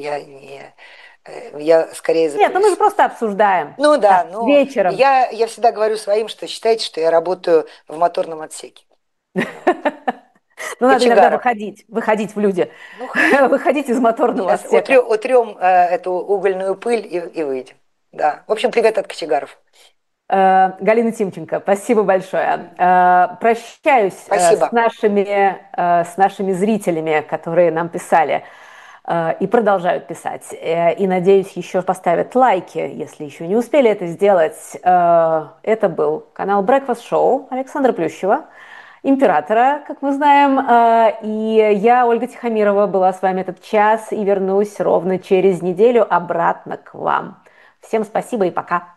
я скорее за Нет, ну мы же кулисами. просто обсуждаем. Ну Так, да, ну вечером. я всегда говорю своим, что считайте, что я работаю в моторном отсеке. Вот. Ну, надо иногда Кочегаром. выходить в люди, Ну хорошо. выходить из моторного Сейчас отсека. утрем эту угольную пыль и выйдем. Да. В общем, привет от кочегаров. Галина Тимченко, спасибо большое. Прощаюсь Спасибо. с нашими зрителями, которые нам писали и продолжают писать. И, надеюсь, еще поставят лайки, если еще не успели это сделать. Это был канал Breakfast Show Александра Плющева, императора, как мы знаем. И я, Ольга Тихомирова, была с вами этот час и вернусь ровно через неделю обратно к вам. Всем спасибо и пока.